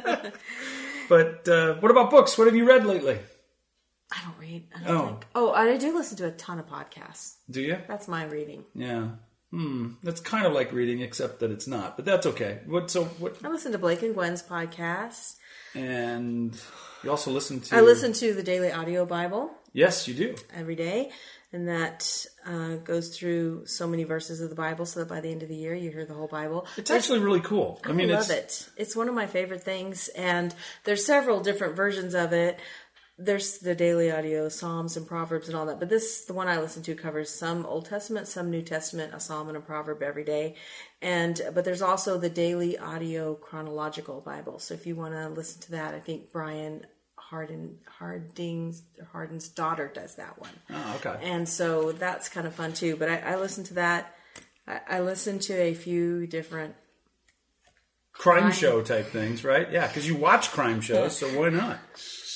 But uh, what about books? What have you read lately? I don't read. I don't Oh. think. Oh, I do listen to a ton of podcasts. Do you? That's my reading. Yeah. Hmm. That's kind of like reading, except that it's not. But that's okay. What? So what? I listen to Blake and Gwen's podcast. And you also listen to. I listen to the Daily Audio Bible Yes, you do. every day, and that uh, goes through so many verses of the Bible, so that by the end of the year you hear the whole Bible. It's actually really cool. I, I mean, love it's, it. It's one of my favorite things, and there's several different versions of it. There's the daily audio, Psalms and Proverbs and all that, but this, the one I listen to, covers some Old Testament, some New Testament, a Psalm and a Proverb every day. And but there's also the daily audio chronological Bible. So if you want to listen to that, I think Brian Hardin, Harding's Hardin's daughter does that one. Oh, okay. And so that's kind of fun too. But I, I listen to that. I, I listen to a few different. Crime Crime. show type things, right? Yeah, because you watch crime shows, so why not?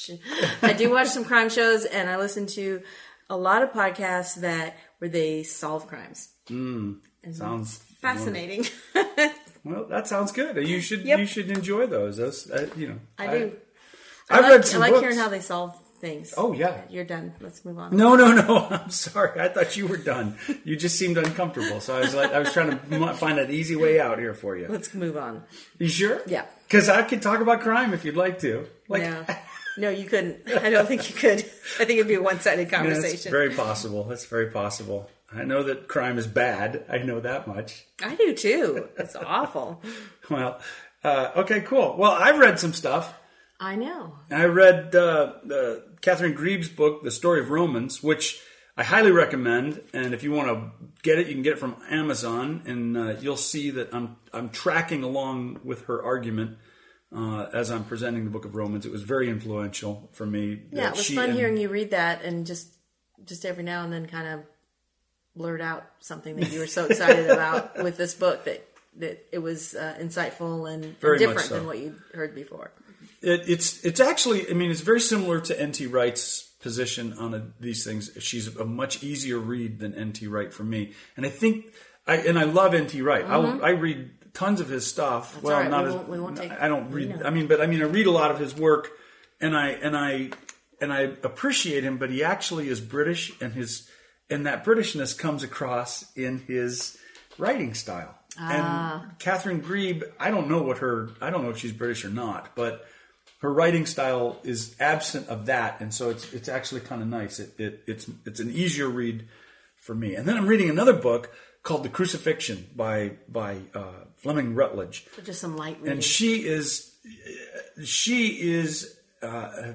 I do watch some crime shows, and I listen to a lot of podcasts that where they solve crimes. Mm, sounds fascinating. Well, that sounds good. You should Yep. you should enjoy those. Those uh, you know. I do. I, I I've like, read some I like books. hearing how they solve things. Oh yeah. You're done. Let's move on. No, no, no. I'm sorry. I thought you were done. You just seemed uncomfortable, so I was like, I was trying to find an easy way out here for you. Let's move on. You sure? Yeah. Because I could talk about crime if you'd like to. Like, no. No, you couldn't. I don't think you could. I think it'd be a one-sided yeah, conversation. that's very possible. That's very possible. I know that crime is bad. I know that much. I do too. It's awful. Well, uh, okay, cool. Well, I've read some stuff. I know. I read uh, uh, Catherine Grebe's book, The Story of Romans, which I highly recommend. And if you want to get it, you can get it from Amazon, and uh, you'll see that I'm I'm tracking along with her argument uh, as I'm presenting the Book of Romans. It was very influential for me. Yeah, it was She fun and- hearing you read that, and just just every now and then kind of blurt out something that you were so excited about with this book that that it was uh, insightful and Very much different so. than what you'd heard before. It, it's it's actually, I mean, it's very similar to N T Wright's position on a, these things. She's a much easier read than N T Wright for me, and I think, I and I love N T Wright. Mm-hmm. I I read tons of his stuff. That's well, all right. not We as won't- we won't take- I don't we read. know. I mean, but I mean, I read a lot of his work, and I and I and I appreciate him. But he actually is British, and his and that Britishness comes across in his writing style. Ah. And Catherine Grebe, I don't know what her, I don't know if she's British or not, but her writing style is absent of that, and so it's it's actually kind of nice. It, it it's it's an easier read for me. And then I'm reading another book called The Crucifixion by by uh, Fleming Rutledge, So just some light reading. and she is she is uh,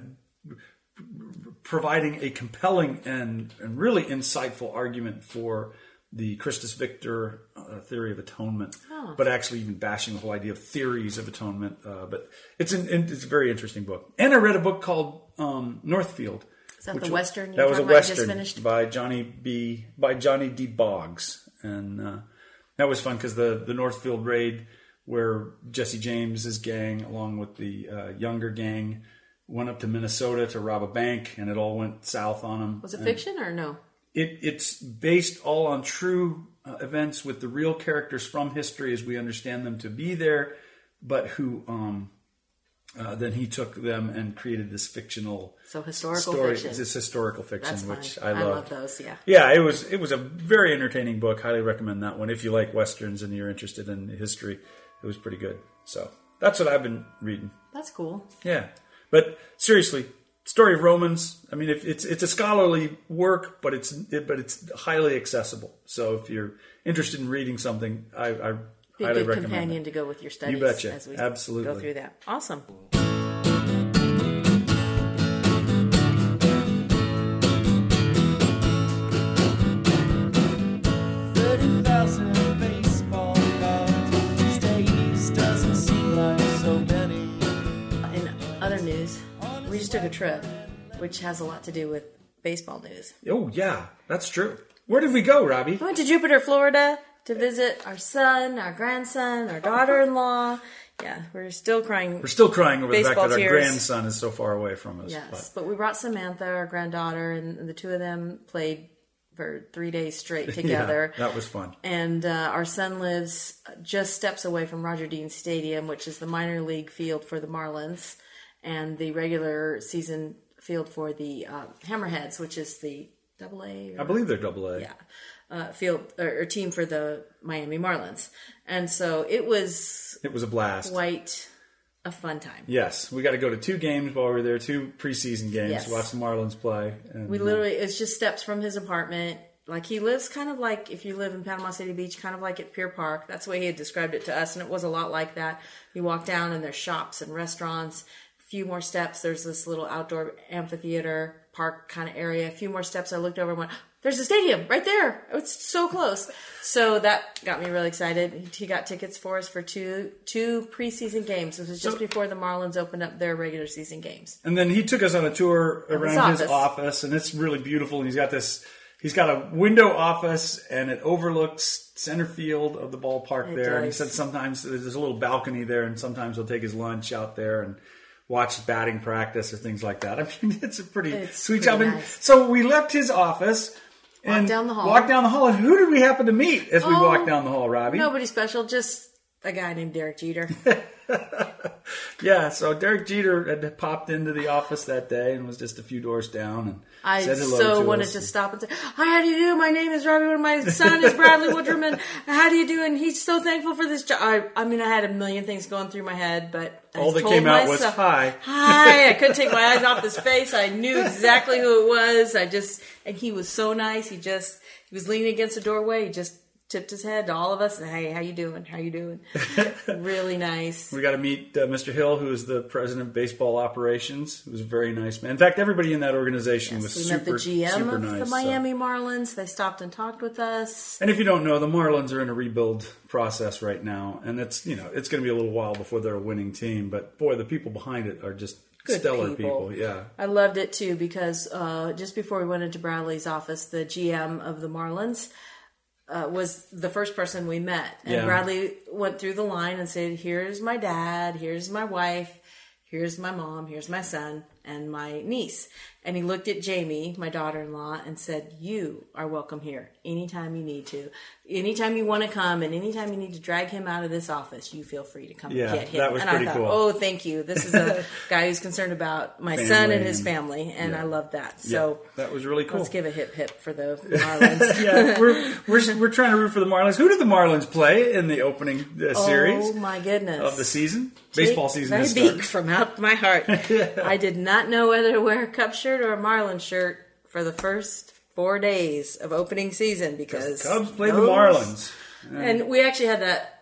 providing a compelling and and really insightful argument for the Christus Victor uh, theory of atonement, Oh. but actually even bashing the whole idea of theories of atonement. Uh, but it's an it's a very interesting book. And I read a book called um, Northfield. Is that which the was- Western you That were was a talking about you just Western finished? by Johnny B. by Johnny D. Boggs, and uh, that was fun because the the Northfield raid, where Jesse James's gang, along with the uh, younger gang, went up to Minnesota to rob a bank, and it all went south on them. Was it And fiction or no? It, it's based all on true uh, events with the real characters from history as we understand them to be there, but who um, uh, then he took them and created this fictional So historical story. fiction. It's this historical fiction, That's fun. which I I love. love those. Yeah. Yeah, it was it was a very entertaining book. Highly recommend that one if you like westerns and you're interested in history. It was pretty good. So that's what I've been reading. That's cool. Yeah, but seriously, Story of Romans. I mean, if it's it's a scholarly work, but it's it, but it's highly accessible. So if you're interested in reading something, I, I Be a highly good recommend companion it. to go with your studies. You betcha. As we Absolutely. go through that. Awesome. thirty thousand baseball cards. Stays doesn't seem like so many. In other news, we just took a trip, which has a lot to do with baseball news. Oh yeah, that's true. Where did we go, Robbie? We went to Jupiter, Florida to visit our son, our grandson, our daughter-in-law. Yeah, we're still crying. We're still crying over the fact Baseball that our tears. grandson is so far away from us. Yes, but we brought Samantha, our granddaughter, and the two of them played for three days straight But, together. yeah, that was fun. And uh, our son lives just steps away from Roger Dean Stadium, which is the minor league field for the Marlins, and the regular season field for the uh, Hammerheads, which is the Double A. I believe they're double A. Yeah, uh, field or, or team for the Miami Marlins, and so it was It was a blast. quite a fun time. Yes, we got to go to two games while we were there, two preseason games, Yes. watch the Marlins play. And, We literally, it's just steps from his apartment. Like he lives kind of like if you live in Panama City Beach, kind of like at Pier Park. That's the way he had described it to us, and it was a lot like that. You walk down and there's shops and restaurants. A few more steps, there's this little outdoor amphitheater park kind of area. A few more steps, I looked over and went, "There's a stadium right there! It's so close." So that got me really excited. He got tickets for us for two two preseason games. This was just So- before the Marlins opened up their regular season games. And then he took us on a tour around his office. office. and it's really beautiful. And he's got this, he's got a window office, and it overlooks center field of the ballpark It there. And he does. said sometimes there's a little balcony there, and sometimes he'll take his lunch out there and watch batting practice or things like that. I mean, it's a pretty It's sweet pretty job. And nice. so we left his office and down the hall. walked down the hall. And who did we happen to meet as we Oh, walked down the hall, Robbie? Nobody special, just a guy named Derek Jeter. Yeah, so Derek Jeter had popped into the office that day and was just a few doors down and I said hello so to wanted us. to stop and say, "Hi, how do you do? My name is Robbie. And my son is Bradley Woodrum. How do you do?" And he's so thankful for this job. I, I mean, I had a million things going through my head, but I All that told came out was, myself, "Hi." Hi. I couldn't take my eyes off his face. I knew exactly who it was. I just, and he was so nice. He just, he was leaning against the doorway. He just tipped his head to all of us and, "Hey, how you doing? How you doing?" Really nice. We got to meet uh, Mister Hill, who is the president of baseball operations. He was a very nice man. In fact, everybody in that organization Yes, was we super, met the G M super of nice. the so. Miami Marlins. They stopped and talked with us. And if you don't know, the Marlins are in a rebuild process right now, and it's you know it's going to be a little while before they're a winning team. But boy, the people behind it are just Good stellar people. people. Yeah, I loved it too because uh, just before we went into Bradley's office, the G M of the Marlins uh, was the first person we met. And Yeah. Bradley went through the line and said, "Here's my dad, here's my wife, here's my mom, here's my son, and my niece." And he looked at Jamie, my daughter-in-law, and said, "You are welcome here anytime you need to. Anytime you want to come and anytime you need to drag him out of this office, you feel free to come Yeah, and get him." that was and pretty I thought, cool. oh, thank you. This is a guy who's concerned about my son Family and his and- family, and yeah. I love that. So yeah, that was really cool. let's give a hip hip for the Marlins. yeah, we're, we're we're trying to root for the Marlins. Who did the Marlins play in the opening uh, series Oh my goodness! of the season? Baseball Jake season is Van Beek started. from out my heart. I did not know whether to wear a Cub shirt or a Marlins shirt for the first four days of opening season because The Cubs played the those- Marlins. And we actually had that,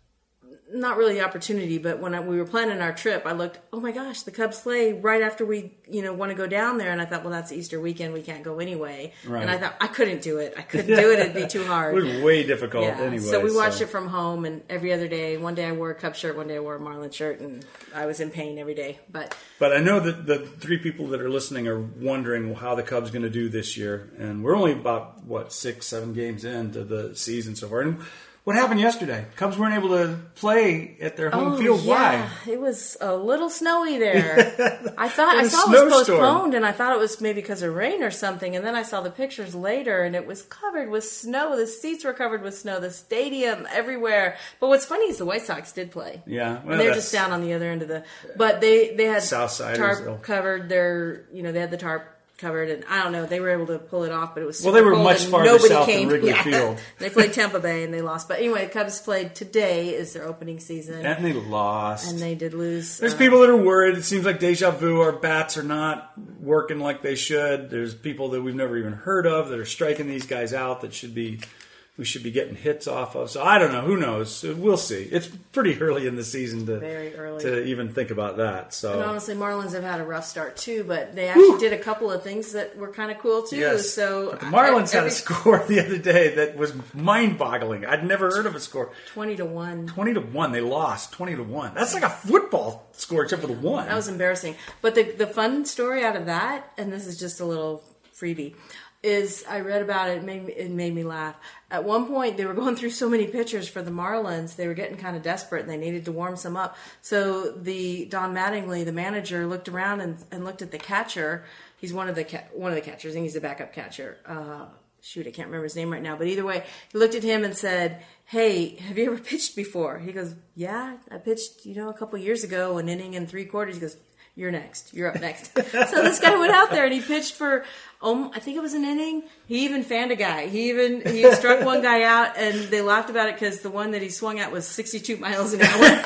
not really the opportunity, but when I, we were planning our trip, I looked, oh my gosh, the Cubs play right after we, you know, want to go down there. And I thought, well, that's Easter weekend. We can't go anyway. Right. And I thought, I couldn't do it. I couldn't do it. It'd be too hard. It was way difficult Yeah. anyway. so we watched it from home, and every other day, one day I wore a Cub shirt, one day I wore a Marlin shirt, and I was in pain every day. But But I know that the three people that are listening are wondering how the Cubs going to do this year, and we're only about what six, seven games into the season so far. And what happened yesterday? Cubs weren't able to play at their home field. yeah, Why? it was a little snowy there. I thought It I was saw it was snowstorm. postponed, and I thought it was maybe because of rain or something. And then I saw the pictures later, and it was covered with snow. The seats were covered with snow. The stadium everywhere. But what's funny is the White Sox did play. Yeah, well, And they're that's- just down on the other end of the. But they they had Southsiders, tarp though. covered their. You know, they had the tarp covered, and I don't know. They were able to pull it off, but it was Well, super they were cold, much and farther nobody south than came. Wrigley Yeah. Field. They played Tampa Bay and they lost. But anyway, the Cubs played today is their opening season, And they lost. and they did lose. There's uh, people that are worried. It seems like deja vu. Our bats are not working like they should. There's people that we've never even heard of that are striking these guys out that should be we should be getting hits off of. So I don't know. Who knows? We'll see. It's pretty early in the season to Very early. to even think about that. And So honestly, Marlins have had a rough start too, but they actually did a couple of things that were kind of cool too. yes, So but the Marlins I- had every- a score the other day that was mind-boggling. I'd never heard of a score. twenty to one. Twenty to one. They lost. Twenty to one. That's like a football score except for the one. That was embarrassing. But the the fun story out of that, and this is just a little freebie, is I read about it. It made me, it made me laugh. At one point, they were going through so many pitchers for the Marlins, they were getting kind of desperate, and they needed to warm some up. So the Don Mattingly, the manager, looked around and, and looked at the catcher. He's one of the ca- one of the catchers, and he's the backup catcher. Uh, shoot, I can't remember his name right now. But either way, he looked at him and said, "Hey, have you ever pitched before?" He goes, "Yeah, I pitched, you know, a couple years ago, an inning and three quarters." He goes, "You're next. You're up next." So this guy went out there and he pitched for, um, I think it was an inning. He even fanned a guy. He even he struck one guy out, and they laughed about it because the one that he swung at was sixty-two miles an hour.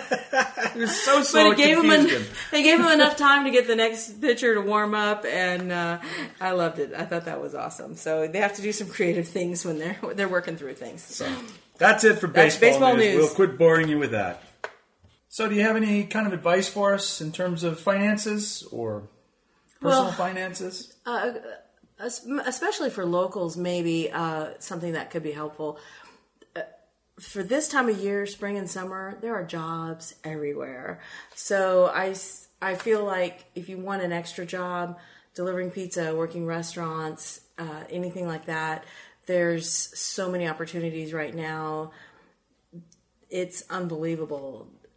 It was so slow. But It it gave him, confused en- him. they gave him enough time to get the next pitcher to warm up, and uh, I loved it. I thought that was awesome. So they have to do some creative things when they're they're working through things. So that's it for That's baseball, baseball news. We'll quit boring you with that. So, do you have any kind of advice for us in terms of finances or personal Well, finances? Uh, es- especially for locals, maybe uh, something that could be helpful. Uh, For this time of year, spring and summer, there are jobs everywhere. So I, s- I feel like if you want an extra job, delivering pizza, working restaurants, uh, anything like that, there's so many opportunities right now. It's unbelievable.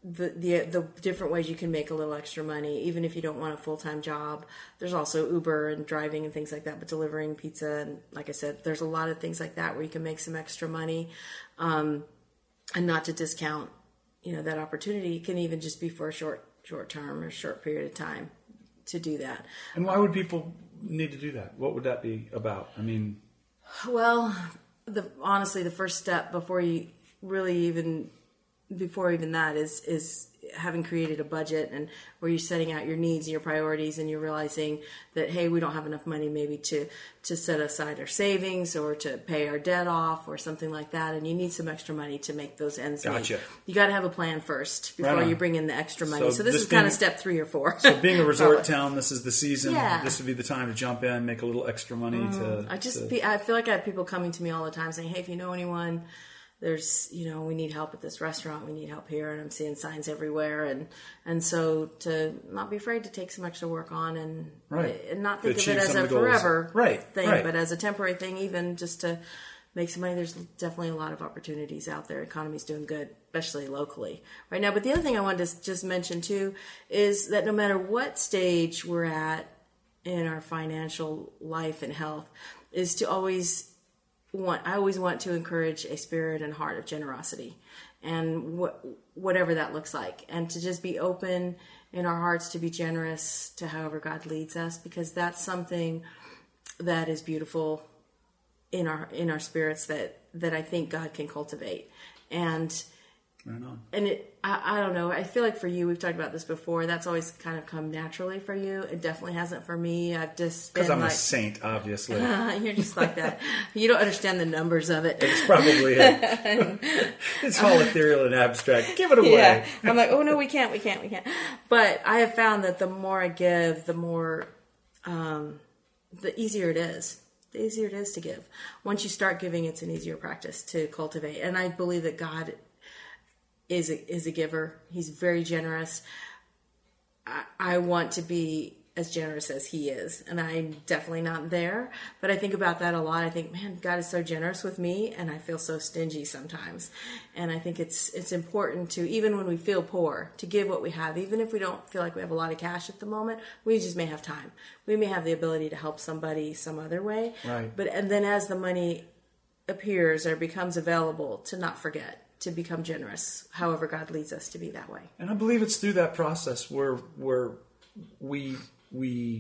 the, the the different ways you can make a little extra money, even if you don't want a full-time job. There's also Uber and driving and things like that, but delivering pizza and, like I said, there's a lot of things like that where you can make some extra money, um, and not to discount, you know, that opportunity. It can even just be for a short short term or short period of time to do that. And why would people need to do that? What would that be about? I mean, well, the honestly, the first step before you really even before even that is is having created a budget, and where you're setting out your needs and your priorities, and you're realizing that, hey, we don't have enough money maybe to to set aside our savings or to pay our debt off or something like that, and you need some extra money to make those ends Gotcha. meet. You got to have a plan first before Right on. you bring in the extra money. So So, this, this is kind being- of step three or four. so being a resort town, this is the season. Yeah. This would be the time to jump in, make a little extra money to. I just to- be, I feel like I have people coming to me all the time saying, hey, if you know anyone, there's, you know, we need help at this restaurant, we need help here, and I'm seeing signs everywhere, and and so to not be afraid to take some extra work on, and Right. and not To think of achieve it as some a of the goals. forever Right, thing, right. but as a temporary thing, even just to make some money. There's definitely a lot of opportunities out there. Economy's doing good, especially locally right now. But the other thing I wanted to just mention too is that no matter what stage we're at in our financial life and health, is to always want, I always want to encourage a spirit and heart of generosity, and what, whatever that looks like, and to just be open in our hearts to be generous to however God leads us, because that's something that is beautiful in our in our spirits that that I think God can cultivate. And Right on. and it I, I don't know, I feel like for you, we've talked about this before, that's always kind of come naturally for you. It definitely hasn't for me. I've just been Because I'm like a saint, obviously. you're just like that. You don't understand the numbers of it. It's probably it. It's all ethereal and abstract. Give it away. Yeah. I'm like, oh no, we can't, we can't, we can't. But I have found that the more I give, the more, um, the easier it is. The easier it is to give. Once you start giving, it's an easier practice to cultivate. And I believe that God is a, is a giver. He's very generous. I, I want to be as generous as he is, and I'm definitely not there, but I think about that a lot. I think, man, God is so generous with me, and I feel so stingy sometimes. And I think it's it's important to, even when we feel poor, to give what we have, even if we don't feel like we have a lot of cash at the moment. We just may have time. We may have the ability to help somebody some other way. Right. But and then as the money appears or becomes available, to not forget to become generous, however God leads us to be that way. And I believe it's through that process where where we we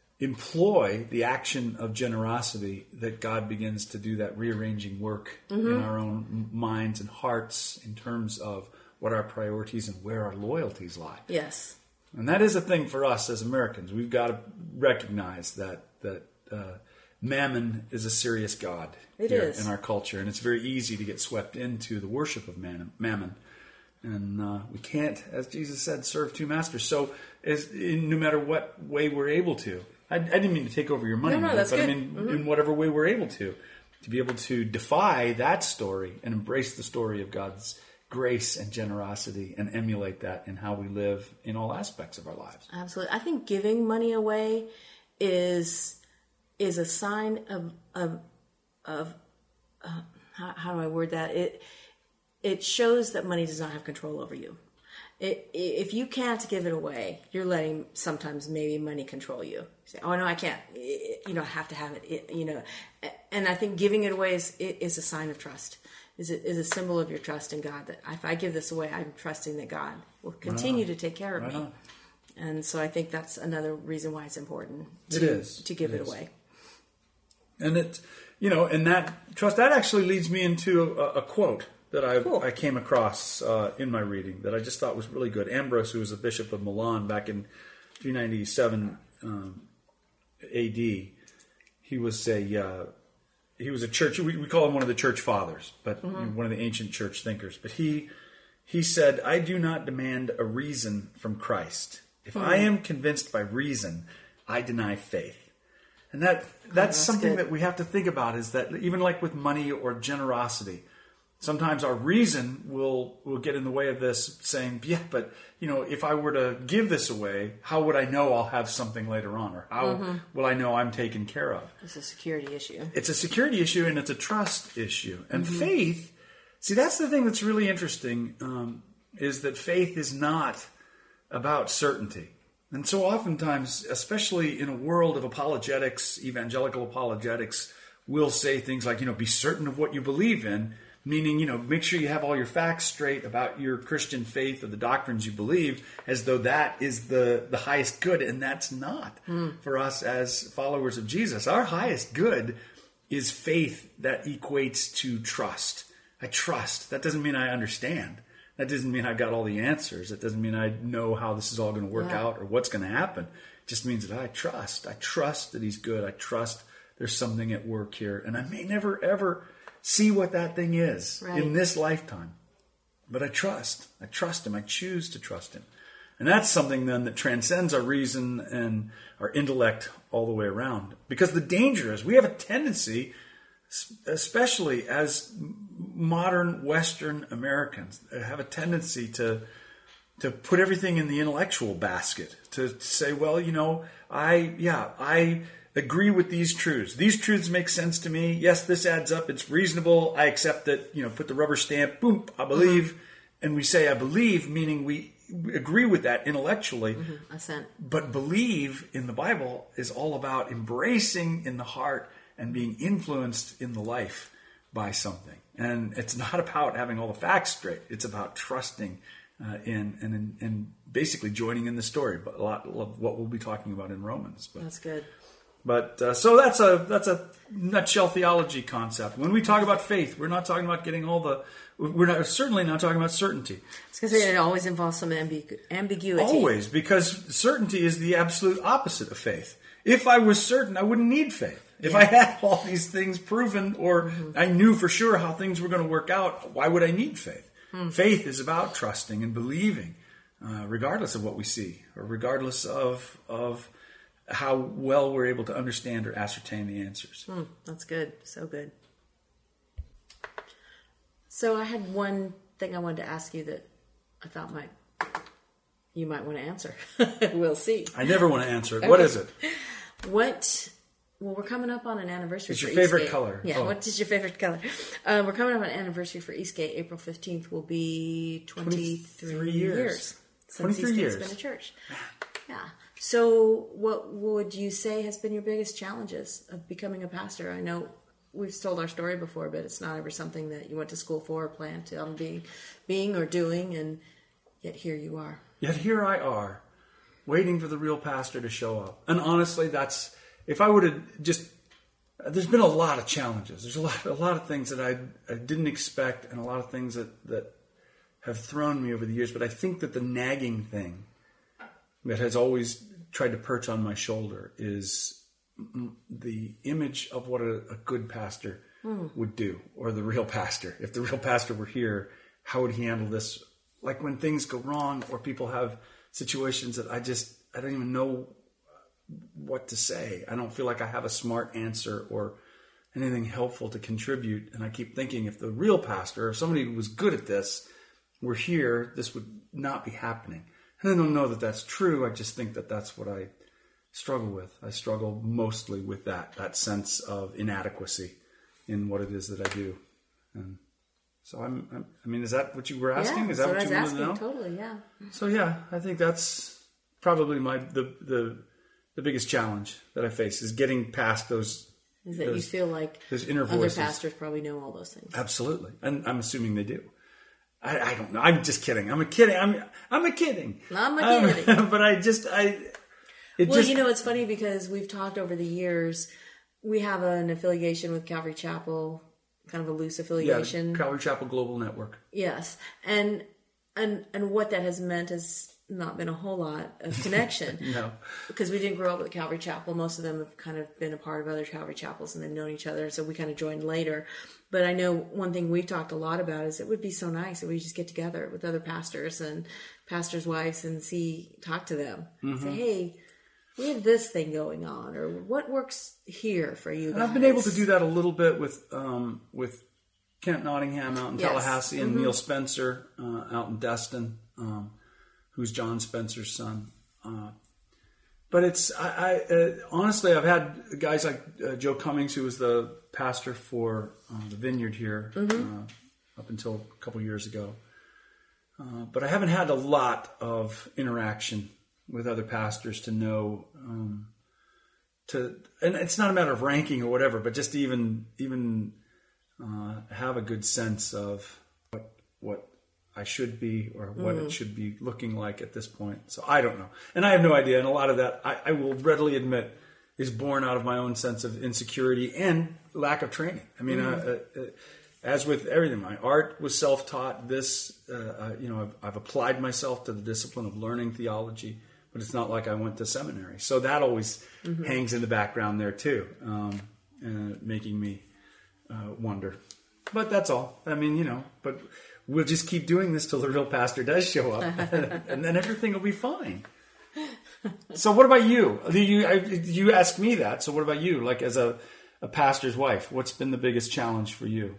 employ the action of generosity that God begins to do that rearranging work Mm-hmm. in our own minds and hearts in terms of what our priorities and where our loyalties lie. Yes. And that is a thing for us as Americans. We've got to recognize that that uh, mammon is a serious god It here is. in our culture, and it's very easy to get swept into the worship of man- mammon. And uh, we can't, as Jesus said, serve two masters. So, as, in, no matter what way we're able to, I, I didn't mean to take over your money, No, no, Mike, that's but I good. mean, Mm-hmm. in whatever way we're able to, to be able to defy that story and embrace the story of God's grace and generosity and emulate that in how we live in all aspects of our lives. Absolutely. I think giving money away is is a sign of of of uh, how, how do I word that? It it shows that money does not have control over you. It, if you can't give it away, you're letting sometimes maybe money control you. You say, "Oh no, I can't. It, you know, I have to have it." it." You know, and I think giving it away is is a sign of trust. Is it is a symbol of your trust in God, that if I give this away, I'm trusting that God will continue to take care of Right me. on. And so I think that's another reason why it's important to, It is. to give It it, is. away. And it, you know, and that trust, that actually leads me into a, a quote that I, Cool. I came across uh, in my reading that I just thought was really good. Ambrose, who was a bishop of Milan back in three ninety-seven um, A D, he was a uh, he was a church. We, we call him one of the church fathers, but Mm-hmm. you know, one of the ancient church thinkers. But he he said, "I do not demand a reason from Christ. If I Mm-hmm. am convinced by reason, I deny faith." And that that's, that's something good. that we have to think about, is that even like with money or generosity, sometimes our reason will will get in the way of this, saying, yeah, but you know, if I were to give this away, how would I know I'll have something later on? Or how Mm-hmm. will I know I'm taken care of? It's a security issue. It's a security issue and it's a trust issue. And Mm-hmm. faith, see, that's the thing that's really interesting. Um, is that faith is not about certainty. And so oftentimes, especially in a world of apologetics, evangelical apologetics, we'll say things like, you know, be certain of what you believe in, meaning, you know, make sure you have all your facts straight about your Christian faith or the doctrines you believe, as though that is the, the highest good. And that's not mm. for us as followers of Jesus. Our highest good is faith that equates to trust. I trust. That doesn't mean I understand. That doesn't mean I got all the answers. It doesn't mean I know how this is all going to work yeah. out or what's going to happen. It just means that I trust. I trust that he's good. I trust there's something at work here. And I may never, ever see what that thing is right. in this lifetime. But I trust. I trust him. I choose to trust him. And that's something then that transcends our reason and our intellect all the way around. Because the danger is we have a tendency, especially as modern Western Americans, have a tendency to to put everything in the intellectual basket. To say, well, you know, I, yeah, I agree with these truths. These truths make sense to me. Yes, this adds up. It's reasonable. I accept it. You know, put the rubber stamp. Boom, I believe. Mm-hmm. And we say I believe, meaning we agree with that intellectually. Mm-hmm. Assent. But believe in the Bible is all about embracing in the heart and being influenced in the life by something. And it's not about having all the facts straight. It's about trusting uh, in and in, in basically joining in the story. But a lot of what we'll be talking about in Romans. But, that's good. But uh, so that's a that's a nutshell theology concept. When we talk about faith, we're not talking about getting all the. We're not certainly not talking about certainty. It's because it always involves some ambigu- ambiguity. Always, because certainty is the absolute opposite of faith. If I was certain, I wouldn't need faith. If yeah. I had all these things proven, or mm-hmm. I knew for sure how things were going to work out, why would I need faith? Mm. Faith is about trusting and believing, uh, regardless of what we see, or regardless of of how well we're able to understand or ascertain the answers. Mm, that's good. So good. So I had one thing I wanted to ask you that I thought might you might want to answer. We'll see. I never want to answer it. Okay. What is it? What? Well, we're coming up on an anniversary. It's for your favorite Eastgate. color. Yeah. Oh. What is your favorite color? Uh, we're coming up on an anniversary for Eastgate. April fifteenth will be twenty-three years, years since twenty-three Eastgate's years. been a church. Yeah. So, what would you say has been your biggest challenges of becoming a pastor? I know we've told our story before, but it's not ever something that you went to school for or planned on being, being or doing, and yet here you are. Yet here I are, waiting for the real pastor to show up. And honestly, that's, if I would have just, there's been a lot of challenges. There's a lot, a lot of things that I, I didn't expect, and a lot of things that, that have thrown me over the years. But I think that the nagging thing that has always tried to perch on my shoulder is the image of what a, a good pastor mm. would do, or the real pastor. If the real pastor were here, how would he handle this? Like when things go wrong, or people have situations that I just, I don't even know what to say. I don't feel like I have a smart answer or anything helpful to contribute. And I keep thinking, if the real pastor, or somebody who was good at this, were here, this would not be happening. And I don't know that that's true. I just think that that's what I struggle with. I struggle mostly with that, that sense of inadequacy in what it is that I do. And so I'm, I'm I mean, is that what you were asking? Yeah, is that what what you I wanted was to know? asking, totally, yeah. So yeah, I think that's probably my the the, the biggest challenge that I face is getting past those. Is that those, you feel like those inner other voices. pastors probably know all those things? Absolutely, and I'm assuming they do. I, I don't know. I'm just kidding. I'm a kidding. I'm I'm a kidding. I'm a kidding. Um, but I just I. It well, just, you know, it's funny because we've talked over the years. We have an affiliation with Calvary Chapel, kind of a loose affiliation. Yeah, Calvary Chapel Global Network. Yes, and and and what that has meant has not been a whole lot of connection. No, because we didn't grow up with Calvary Chapel. Most of them have kind of been a part of other Calvary Chapels and they've known each other. So we kind of joined later. But I know one thing we've talked a lot about is it would be so nice if we just get together with other pastors and pastors' wives and see, talk to them. Mm-hmm. Say, hey, we have this thing going on, or what works here for you guys? And I've been able to do that a little bit with um, with Kent Nottingham out in yes. Tallahassee and mm-hmm. Neil Spencer uh, out in Destin, um, who's John Spencer's son. Uh, but it's, I, I uh, honestly, I've had guys like uh, Joe Cummings, who was the pastor for uh, the Vineyard here mm-hmm. uh, up until a couple years ago. uh, but I haven't had a lot of interaction with other pastors to know, um, to, and it's not a matter of ranking or whatever, but just to even, even uh, have a good sense of what, what I should be or what mm. it should be looking like at this point. So I don't know. And I have no idea. And a lot of that, I, I will readily admit, is born out of my own sense of insecurity and lack of training. I mean, mm. uh, uh, as with everything, my art was self-taught. This, uh, uh, you know, I've, I've applied myself to the discipline of learning theology, but it's not like I went to seminary. So that always mm-hmm. hangs in the background there too, um, uh, making me uh, wonder. But that's all. I mean, you know, but we'll just keep doing this till the real pastor does show up, and then everything will be fine. So what about you? You I, you asked me that. So what about you? Like as a, a pastor's wife, what's been the biggest challenge for you?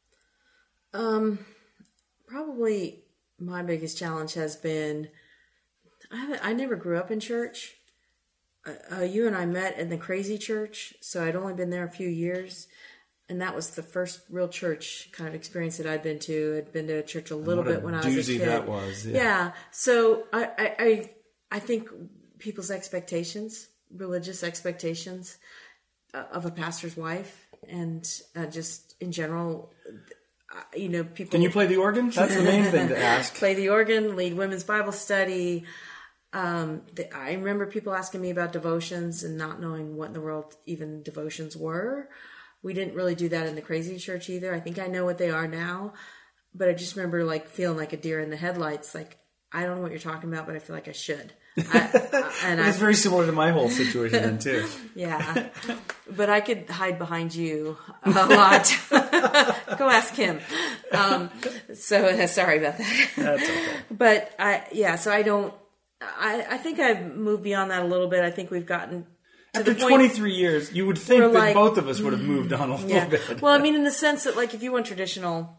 Um, probably my biggest challenge has been I haven't, I never grew up in church. Uh, uh, you and I met in the Crazy Church, so I'd only been there a few years, and that was the first real church kind of experience that I'd been to. I'd been to church a little bit when I was a kid. That was, yeah. yeah. So I, I, I, I think people's expectations, religious expectations uh, of a pastor's wife, and uh, just in general, uh, you know, people. Can you play the organ? That's the main thing to ask. Play the organ, lead women's Bible study. Um, the, I remember people asking me about devotions and not knowing what in the world even devotions were. We didn't really do that in the Crazy Church either. I think I know what they are now, but I just remember like feeling like a deer in the headlights. Like, I don't know what you're talking about, but I feel like I should. I, and it's very similar to my whole situation then too. Yeah, but I could hide behind you a lot. Go ask him. Um, so sorry about that. That's okay. But I, yeah, so I don't. I, I think I've moved beyond that a little bit. I think we've gotten to after the point twenty-three years. You would think that like, both of us would have moved on a little yeah. bit. Well, I mean, in the sense that, like, if you want traditional.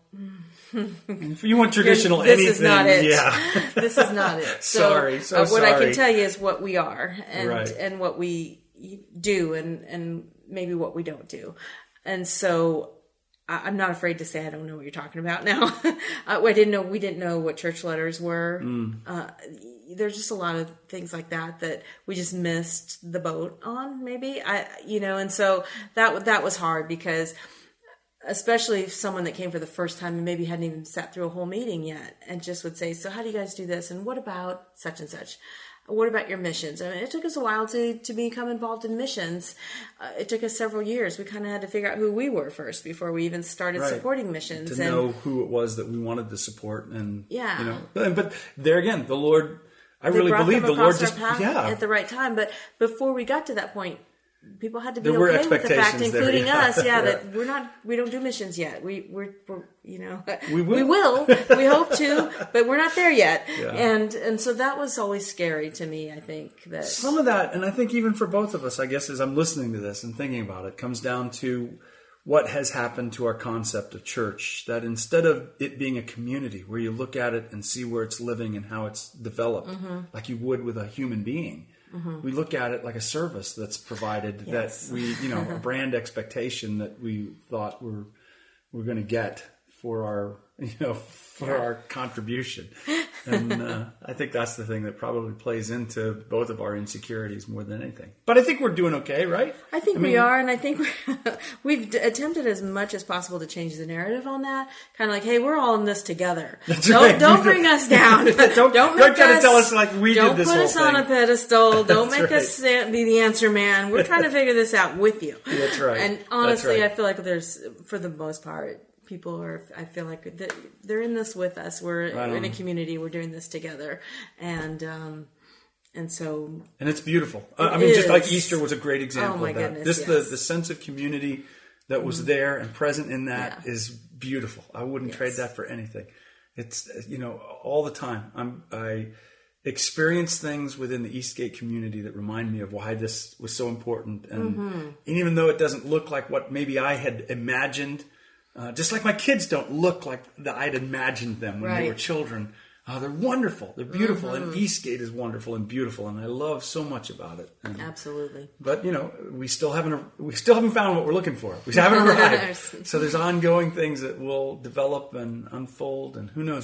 If you want traditional this anything, is not it. yeah. This is not it. So, sorry, so uh, what sorry. I can tell you is what we are, and right. and what we do, and and maybe what we don't do. And so, I, I'm not afraid to say I don't know what you're talking about now. uh, I didn't know we didn't know what church letters were. Mm. Uh, there's just a lot of things like that that we just missed the boat on. Maybe I, you know, and so that that was hard because. Especially if someone that came for the first time and maybe hadn't even sat through a whole meeting yet and just would say, so how do you guys do this? And what about such and such? What about your missions? I mean, it took us a while to, to become involved in missions. Uh, it took us several years. We kind of had to figure out who we were first before we even started right. supporting missions. To and, know who it was that we wanted to support. And, yeah. you know, but there again, the Lord, I they really believe the Lord just, yeah. at the right time. But before we got to that point, people had to be there okay with the fact, including there, yeah. us, yeah, yeah, that we're not, we don't do missions yet. We, we're, we're you know, we will. we will, we hope to, but we're not there yet. Yeah. And, and so that was always scary to me, I think. That some of that, and I think even for both of us, I guess, as I'm listening to this and thinking about it, comes down to what has happened to our concept of church. That instead of it being a community where you look at it and see where it's living and how it's developed, mm-hmm. like you would with a human being, mm-hmm. we look at it like a service that's provided, yes. that we, you know, a brand expectation that we thought we're we're going to get for our, you know, for yeah. our contribution. And uh, I think that's the thing that probably plays into both of our insecurities more than anything. But I think we're doing okay, right? I think I we mean, are, and I think we're, we've d- attempted as much as possible to change the narrative on that. Kind of like, hey, we're all in this together. That's don't right. don't bring us down. don't don't, don't make try us, to tell us like we don't did this put whole us thing. on a pedestal. Don't make right. us be the answer man. We're trying to figure this out with you. That's right. And honestly, right. I feel like there's, for the most part, people are, I feel like they're in this with us. We're right in a community. We're doing this together. And, um, and so. And it's beautiful. I mean, is. just like Easter was a great example oh my of that. Goodness, Just yes. the, the sense of community that was mm-hmm. there and present in that yeah. is beautiful. I wouldn't yes. trade that for anything. It's, you know, all the time. I'm, I experience things within the Eastgate community that remind me of why this was so important. And, mm-hmm. and even though it doesn't look like what maybe I had imagined, Uh, just like my kids don't look like the, I'd imagined them when right. they were children. Uh, they're wonderful. They're beautiful. Mm-hmm. And Eastgate is wonderful and beautiful. And I love so much about it. And, absolutely. But, you know, we still haven't we still haven't found what we're looking for. We haven't arrived. So there's ongoing things that will develop and unfold. And who knows what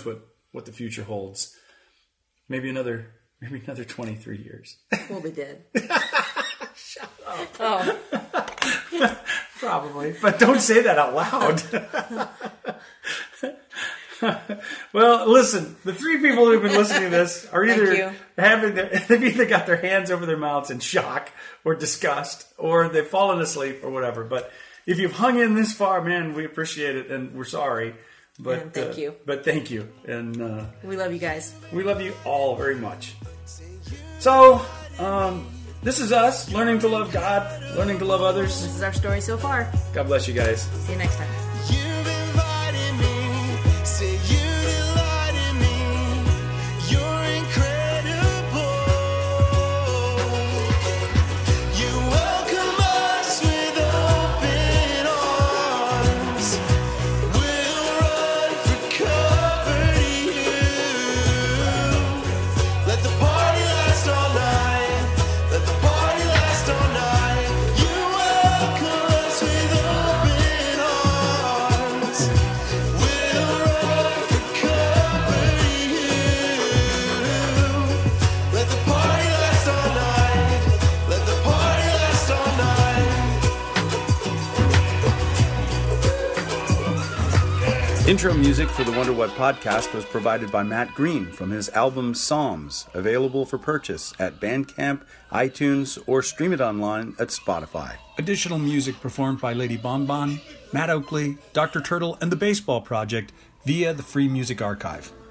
what the future holds. Maybe another, maybe another twenty-three years. We'll be dead. Shut up. Oh. Probably, but don't say that out loud. Well, listen, the three people who've been listening to this are either having their, they've either got their hands over their mouths in shock or disgust, or they've fallen asleep or whatever. But if you've hung in this far, man, we appreciate it, and we're sorry. But and thank uh, you. But thank you, and uh, We love you guys. we love you all very much. So, um, this is us learning to love God, learning to love others. This is our story so far. God bless you guys. See you next time. You've invited me, say you delight in me. You're incredible. You welcome us with open arms. We'll run for cover to you. Let the party last all night. Let the party last all night. You welcome us with open arms. We'll run for cover to you. Let the party last all night. Let the party last all night. Intro music for the Wonder What podcast was provided by Matt Green from his album Psalms, available for purchase at Bandcamp, iTunes, or stream it online at Spotify. Additional music performed by Lady Bonbon, Matt Oakley, Doctor Turtle, and the Baseball Project via the Free Music Archive.